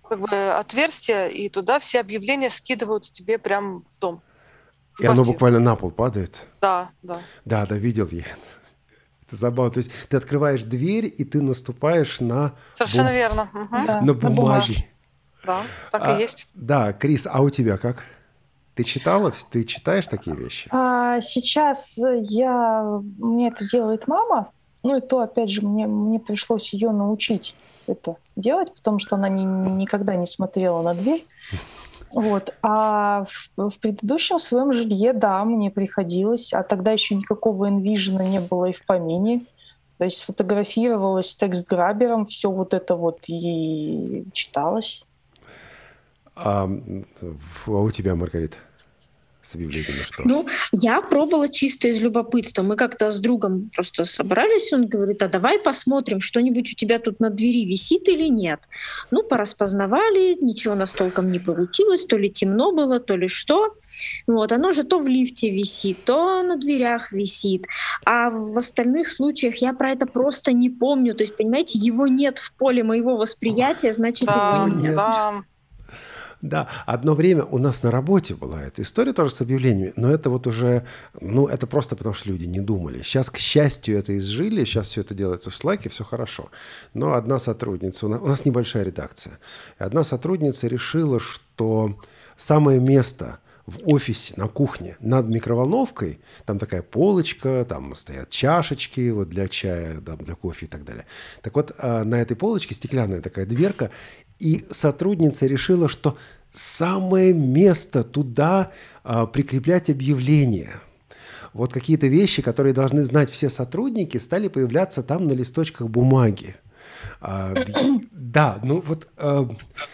как бы отверстие, и туда все объявления скидываются тебе прямо в дом. В И оно квартиру. буквально на пол падает. Да, да. Да, да, видел я это. Это забавно. То есть ты открываешь дверь, и ты наступаешь на, Совершенно бум- верно. Мгм. Да, на на бумаги. бумажке. Да, так А, и есть. да, Крис, а у тебя как? Ты читала? Ты читаешь такие вещи? А сейчас э, я, мне это делает мама. Ну и то, опять же, мне, мне пришлось ее научить это делать, потому что она ни- никогда не смотрела на дверь. Вот. А в, в предыдущем своем жилье, да, мне приходилось, а тогда еще никакого Envision не было и в помине. То есть фотографировалось текст-грабером, все вот это вот и читалось. А, м, а у тебя, Маргарита, с объявлениями что? Ну, я пробовала чисто из любопытства. Мы как-то с другом просто собрались, он говорит, а давай посмотрим, что-нибудь у тебя тут на двери висит или нет. Ну, пораспознавали, ничего у нас толком не получилось, то ли темно было, то ли что. Вот, оно же то в лифте висит, то на дверях висит. А в остальных случаях я про это просто не помню. То есть, понимаете, его нет в поле моего восприятия, значит, его Да, нет. нет. да. Да, одно время у нас на работе была эта история тоже с объявлениями, но это вот уже, ну, это просто потому, что люди не думали. Сейчас, к счастью, это изжили, сейчас все это делается в Slack, все хорошо. Но одна сотрудница, у нас, у нас небольшая редакция, и одна сотрудница решила, что самое место в офисе, на кухне, над микроволновкой, там такая полочка, там стоят чашечки вот для чая, там, для кофе и так далее. Так вот, а, на этой полочке стеклянная такая дверка, и сотрудница решила, что самое место туда а, прикреплять объявления. Вот какие-то вещи, которые должны знать все сотрудники, стали появляться там на листочках бумаги. А, да, ну вот а,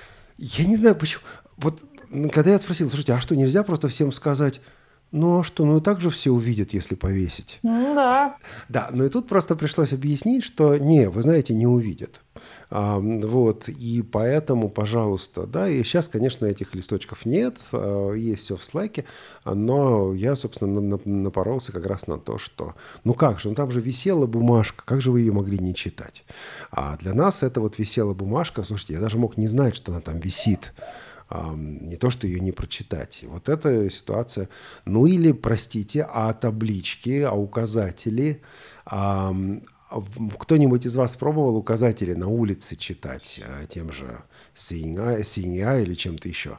я не знаю почему. Вот когда я спросил, слушайте, а что, нельзя просто всем сказать, ну а что, ну и так же все увидят, если повесить. Ну да. Да, но и тут просто пришлось объяснить, что не, вы знаете, не увидят. А, вот, и поэтому, пожалуйста, да, и сейчас, конечно, этих листочков нет, а, есть все в Slack, но я, собственно, на- на- напоролся как раз на то, что, ну как же, ну там же висела бумажка, как же вы ее могли не читать? А для нас это вот висела бумажка, слушайте, я даже мог не знать, что она там висит. А, не то, что ее не прочитать. И вот эта ситуация. Ну или, простите, а таблички, а указатели. а, а в- кто-нибудь из вас пробовал указатели на улице читать а, тем же Seeing Eye, Seeing Eye или чем-то еще?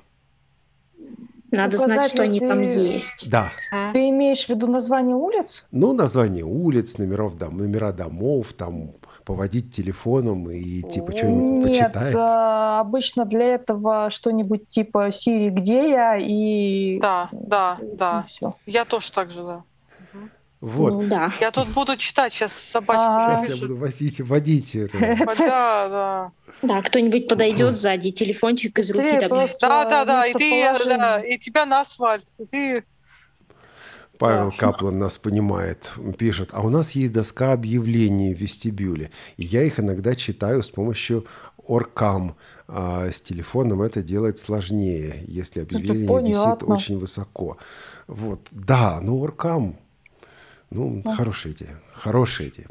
Надо знать, что они там Указатели- есть. Да. Ты имеешь в виду название улиц? Ну, название улиц, номеров, дом, номера домов, там, поводить телефоном и типа что-нибудь Нет, почитает. а, обычно для этого что-нибудь типа «Сири, где я?» и... Да, да, да. все. Я тоже так же, да. Вот. Ну, да. Я тут буду читать, сейчас собачки А. Сейчас я буду возить, водить это. Да, да. Да, кто-нибудь подойдет сзади, телефончик из руки Быстрее так просто. Да, да, да. И ты, местоположение. да, и тебя на асфальт. И ты... Павел Каплан нас понимает, пишет, а у нас есть доска объявлений в вестибюле, и я их иногда читаю с помощью Оркам. А с телефоном это делать сложнее, если объявление висит понятно. очень высоко. Вот, да, ну Оркам, ну, хорошая идея, хорошая идея.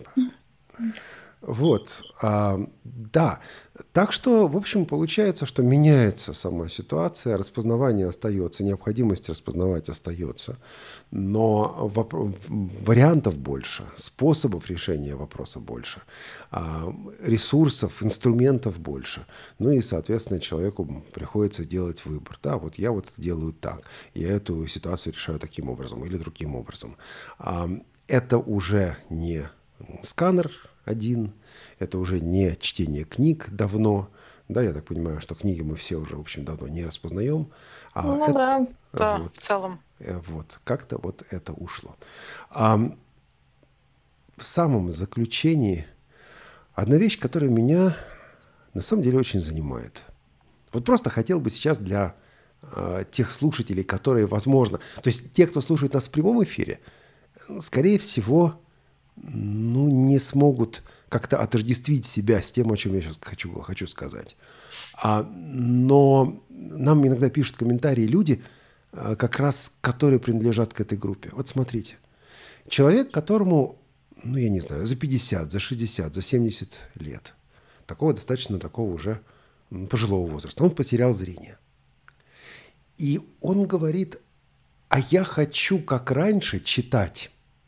Вот, а, да. Так что, в общем, получается, что меняется сама ситуация, распознавание остается, необходимость распознавать остается, но воп- вариантов больше, способов решения вопроса больше, а, ресурсов, инструментов больше. Ну и, соответственно, человеку приходится делать выбор. Да, вот я вот это делаю так, я эту ситуацию решаю таким образом или другим образом. А, это уже не сканер один, это уже не чтение книг давно. Да, я так понимаю, что книги мы все уже, в общем, давно не распознаем. А Ну это- да. Да, вот, в целом. э, вот, как-то вот это ушло. А, в самом заключении одна вещь, которая меня на самом деле очень занимает. Вот просто хотел бы сейчас для а, тех слушателей, которые, возможно, то есть те, кто слушает нас в прямом эфире, скорее всего, ну, не смогут как-то отождествить себя с тем, о чем я сейчас хочу, хочу сказать. А, но нам иногда пишут комментарии люди, а, как раз которые принадлежат к этой группе. Вот смотрите. Человек, которому, ну, я не знаю, за пятьдесят, за шестьдесят, за семьдесят лет. Такого достаточно, такого уже пожилого возраста, он потерял зрение. И он говорит, а я хочу, как раньше, читать.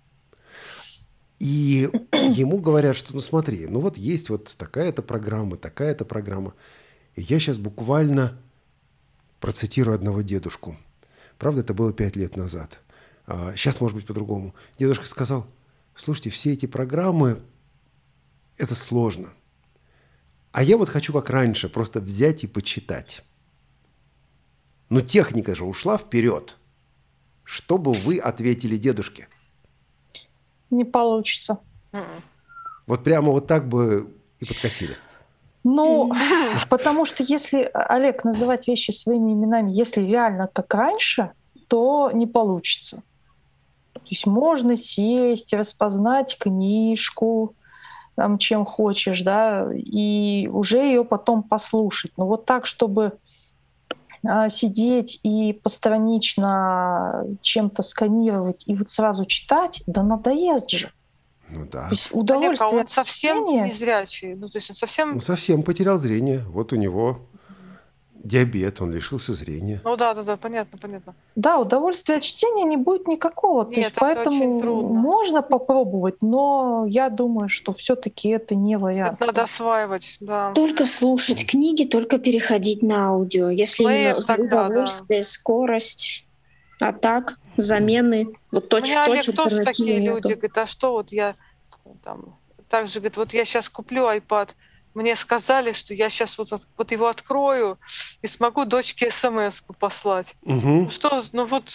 И ему говорят, что, ну смотри, ну вот есть вот такая-то программа, такая-то программа. И я сейчас буквально процитирую одного дедушку. Правда, это было пять лет назад. А сейчас, может быть, по-другому. Дедушка сказал, слушайте, все эти программы, это сложно. А я вот хочу, как раньше, просто взять и почитать. Но техника же ушла вперед. Что бы вы ответили дедушке? Не получится. Вот прямо вот так бы и подкосили. Ну, потому что если, Олег, называть вещи своими именами, если реально как раньше, то не получится. То есть можно сесть, распознать книжку, там, чем хочешь, да, и уже ее потом послушать. Но вот так, чтобы а, сидеть и постранично чем-то сканировать и вот сразу читать, да надоест же. Ну да. То есть удовольствие. Олег, а он совсем чтения... незрячий. Ну, то есть он совсем... Ну, совсем потерял зрение. Вот у него диабет, он лишился зрения. Ну да, да, да, понятно, понятно. Да, удовольствия от чтения не будет никакого. Нет, То есть, это поэтому очень трудно. можно попробовать, но я думаю, что все-таки это не вариант. Это надо осваивать, да. Только слушать книги, только переходить на аудио. Если Плеер именно тогда, удовольствие, скорость, а так замены, вот У меня точь-в-точь Олег тоже альтернативы такие нету. люди, говорит, а что вот я там, также говорит, вот я сейчас куплю iPad, мне сказали, что я сейчас вот, вот его открою и смогу дочке смс-ку послать. Угу. Ну что, ну вот...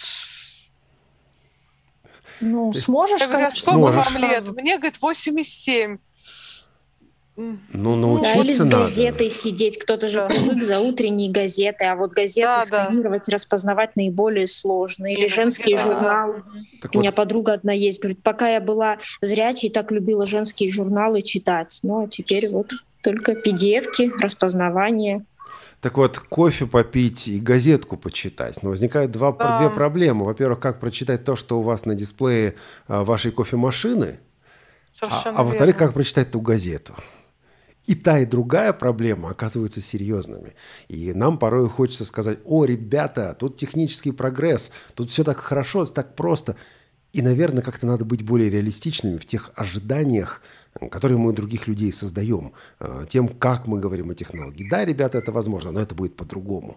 Ну, сможешь, Я говорю, а конечно, сколько Сможешь. вам лет? Мне, говорит, восемьдесят семь. Ну, Да, научиться или с надо. газетой сидеть. Кто-то же Да. привык за утренней газетой, а вот газеты Да, да. сканировать, распознавать наиболее сложно. Или Или женские где-то, да. журналы. Так У меня вот, подруга одна есть, говорит, пока я была зрячей, так любила женские журналы читать. Ну, а теперь вот только пи ди эф-ки, распознавание. так вот, кофе попить и газетку почитать. Но возникают два, Да. две проблемы. Во-первых, как прочитать то, что у вас на дисплее а, вашей кофемашины, а, Совершенно а во-вторых, верно. как прочитать ту газету. И та, и другая проблема оказываются серьезными. И нам порой хочется сказать, о, ребята, тут технический прогресс, тут все так хорошо, так просто. И, наверное, как-то надо быть более реалистичными в тех ожиданиях, которые мы у других людей создаем, э, тем, как мы говорим о технологии. Да, ребята, это возможно, но это будет по-другому.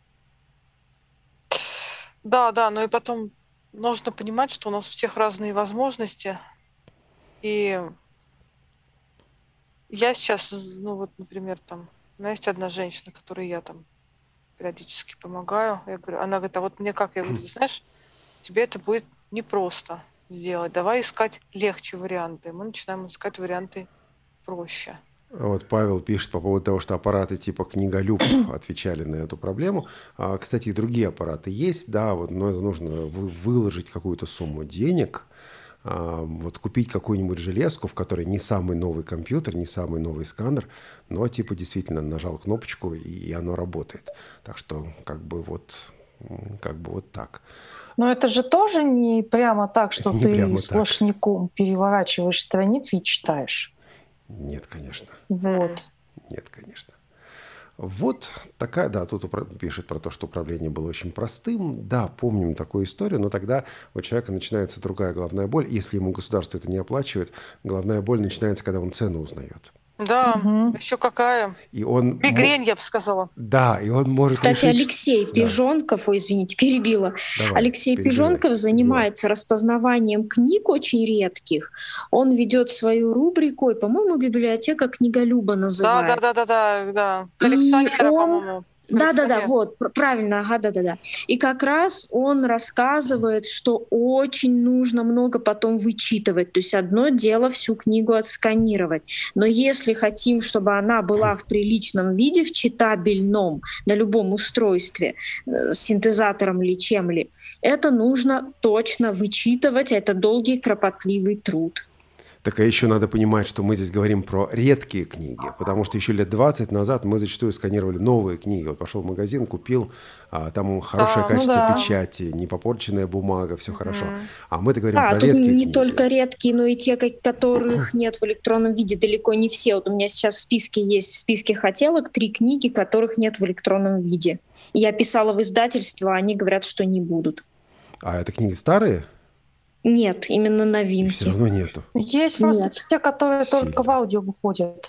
Да, да, но и потом нужно понимать, что у нас у всех разные возможности. И я сейчас, ну вот, например, там, у меня есть одна женщина, которой я там периодически помогаю. Я говорю, она говорит, а вот мне как? Я говорю, знаешь, тебе это будет непросто сделать. Давай искать легче варианты. Мы начинаем искать варианты проще. Вот Павел пишет по поводу того, что аппараты типа книголюб отвечали на эту проблему. А, кстати, и другие аппараты есть, да, вот, но это нужно вы- выложить какую-то сумму денег, а, вот купить какую-нибудь железку, в которой не самый новый компьютер, не самый новый сканер, но типа действительно нажал кнопочку и, и оно работает. Так что как бы вот, м, как бы вот так. Но это же тоже не прямо так, что Не ты прямо так. сплошняком переворачиваешь страницы и читаешь. Нет, конечно. Вот. Нет, конечно. Вот такая, да, тут упра- пишет про то, что управление было очень простым. Да, помним такую историю, но тогда у человека начинается другая головная боль. Если ему государство это не оплачивает, головная боль начинается, когда он цену узнает. Да, Мгм. еще какая. И он... Мигрень, я бы сказала. Да, и он может Кстати, решить, Алексей что- Пижонков, ой, извините, перебила. Давай, Алексей перебивай, Пижонков перебивай. занимается распознаванием книг очень редких. Он ведет свою рубрику, и, по-моему, библиотека книголюба Да, называется. да, да, да, да, да. И Коллекционера, он- по-моему. Да-да-да, Коллекционер. вот, пр- правильно, ага, да-да-да. И как раз он рассказывает, что очень нужно много потом вычитывать. То есть одно дело всю книгу отсканировать. Но если хотим, чтобы она была в приличном виде, в читабельном, на любом устройстве, э, с синтезатором или чем ли, это нужно точно вычитывать, а это долгий, кропотливый труд. Так, а еще надо понимать, что мы здесь говорим про редкие книги, потому что еще лет двадцать назад мы зачастую сканировали новые книги. Вот пошел в магазин, купил, а, там хорошее А, качество ну да. печати, не попорченная бумага, все хорошо. А мы-то говорим А, про тут редкие не книги. только редкие, но и те, ко- которых нет в электронном виде, далеко не все. Вот у меня сейчас в списке есть, в списке хотелок, три книги, которых нет в электронном виде. Я писала в издательство, а они говорят, что не будут. А это книги старые? Нет, именно И новинки. все равно нету. Есть просто Нет. те, которые Сильно. только в аудио выходят.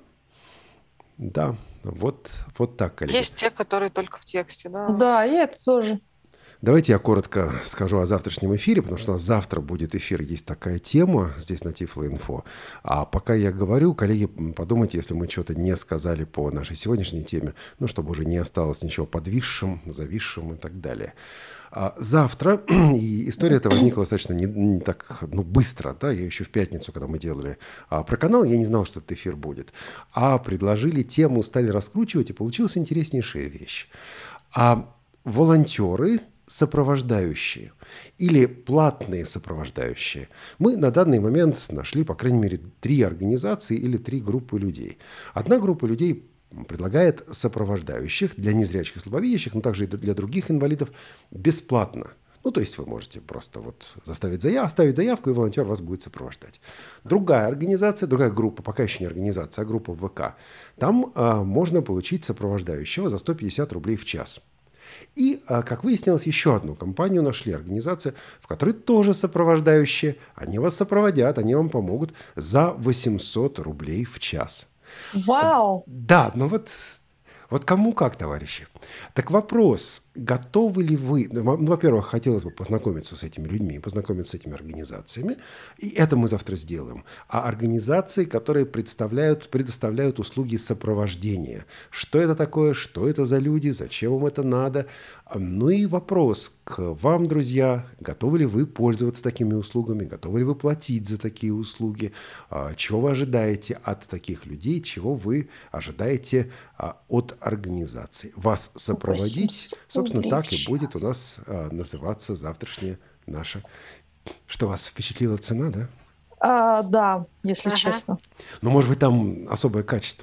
Да, вот, вот так, коллеги. Есть те, которые только в тексте, да. Да, и это тоже. Давайте я коротко скажу о завтрашнем эфире, потому что у нас завтра будет эфир, есть такая тема здесь на Тифло.Инфо. А пока я говорю, коллеги, подумайте, если мы что-то не сказали по нашей сегодняшней теме, ну, чтобы уже не осталось ничего подвисшим, зависшим и так далее. А завтра, и история эта возникла достаточно не, не так ну, быстро, да, я еще в пятницу, когда мы делали а, про канал, я не знал, что этот эфир будет, а предложили тему, стали раскручивать, и получилась интереснейшая вещь. А волонтеры, сопровождающие или платные сопровождающие, мы на данный момент нашли, по крайней мере, три организации или три группы людей. Одна группа людей предлагает сопровождающих для незрячих и слабовидящих, но также и для других инвалидов бесплатно. Ну, то есть вы можете просто вот заставить заявку, оставить заявку, и волонтер вас будет сопровождать. Другая организация, другая группа, пока еще не организация, а группа в ВК, там а, можно получить сопровождающего за сто пятьдесят рублей в час. И, а, как выяснилось, еще одну компанию нашли, организацию, в которой тоже сопровождающие. Они вас сопроводят, они вам помогут за восемьсот рублей в час. Вау! Да, ну вот, вот кому как, товарищи. Так вопрос, готовы ли вы... Ну, во-первых, хотелось бы познакомиться с этими людьми, познакомиться с этими организациями, и это мы завтра сделаем. А организации, которые представляют, предоставляют услуги сопровождения. Что это такое, что это за люди, зачем вам это надо? Ну и вопрос к вам, друзья, готовы ли вы пользоваться такими услугами, готовы ли вы платить за такие услуги, чего вы ожидаете от таких людей, чего вы ожидаете от организации. Вас сопроводить, собственно, так и будет у нас называться завтрашняя наша. Что, вас впечатлила цена, да? А, да, если Ага. честно. Ну, может быть, там особое качество.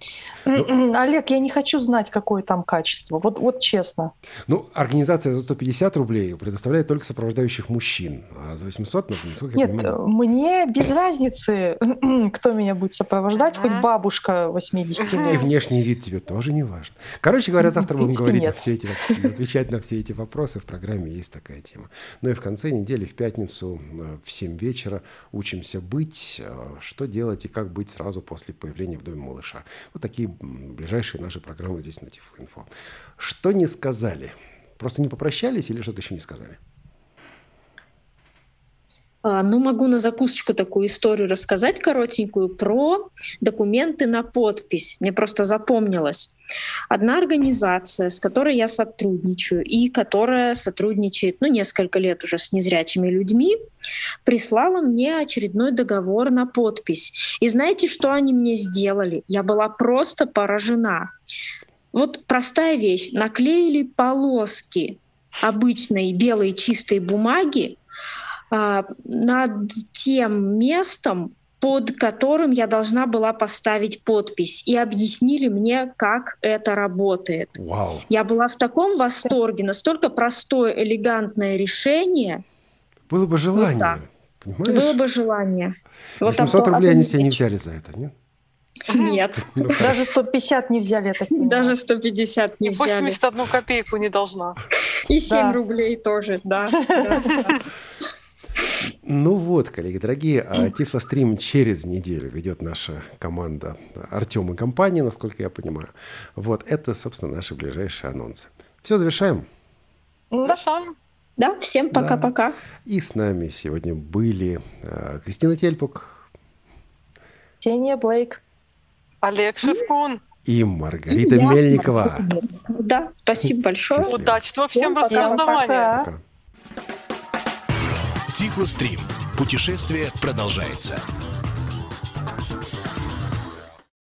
М-м, Олег, я не хочу знать, какое там качество. Вот, вот честно. Ну, организация за сто пятьдесят рублей предоставляет только сопровождающих мужчин, а за восемьсот, насколько я Нет, понимаю... мне без разницы, кто меня будет сопровождать, Ага. хоть бабушка восемьдесят И лет. внешний вид тебе тоже не важен. Короче говоря, завтра В будем принципе, говорить на нет. все эти, воп- отвечать на все эти вопросы. В программе есть такая тема. Ну и в конце недели, в пятницу, э, в семь вечера учимся быть, э, что делать и как быть сразу после появления в доме малыша. Вот такие м, ближайшие наши программы здесь на Тифло.Инфо. Что не сказали? Просто не попрощались или что-то еще не сказали? А, Ну, могу на закусочку такую историю рассказать коротенькую про документы на подпись. Мне просто запомнилось. Одна организация, с которой я сотрудничаю и которая сотрудничает, ну, несколько лет уже с незрячими людьми, прислала мне очередной договор на подпись. И знаете, что они мне сделали? Я была просто поражена. Вот простая вещь. Наклеили полоски обычной белой чистой бумаги а, над тем местом, под которым я должна была поставить подпись, и объяснили мне, как это работает. Вау! Я была в таком восторге, настолько простое, элегантное решение. Было бы желание, так. понимаешь? Было бы желание. Вот восемьсот об- рублей об- они себе не взяли за это, нет? Нет, Ну, хорошо. Даже сто пятьдесят не взяли, я так понимаю. даже сто пятьдесят не И взяли. восемьдесят одну копейку не должна. И семь Да. рублей тоже, да. да, да. Ну вот, коллеги дорогие, а Тифлострим через неделю ведет наша команда Артем и компания, насколько я понимаю. Вот это, собственно, наши ближайшие анонсы. Все, завершаем. Да. Хорошо. Да, всем Да. пока-пока. И с нами сегодня были э, Кристина Тельпук Ксения Блейк. Олег Шевкун. и Маргарита Я- Мельникова. Да, спасибо большое. Счастливо. Удачного всем Всем пока. распознавания. Пока. Пока. Тифлострим. Путешествие продолжается.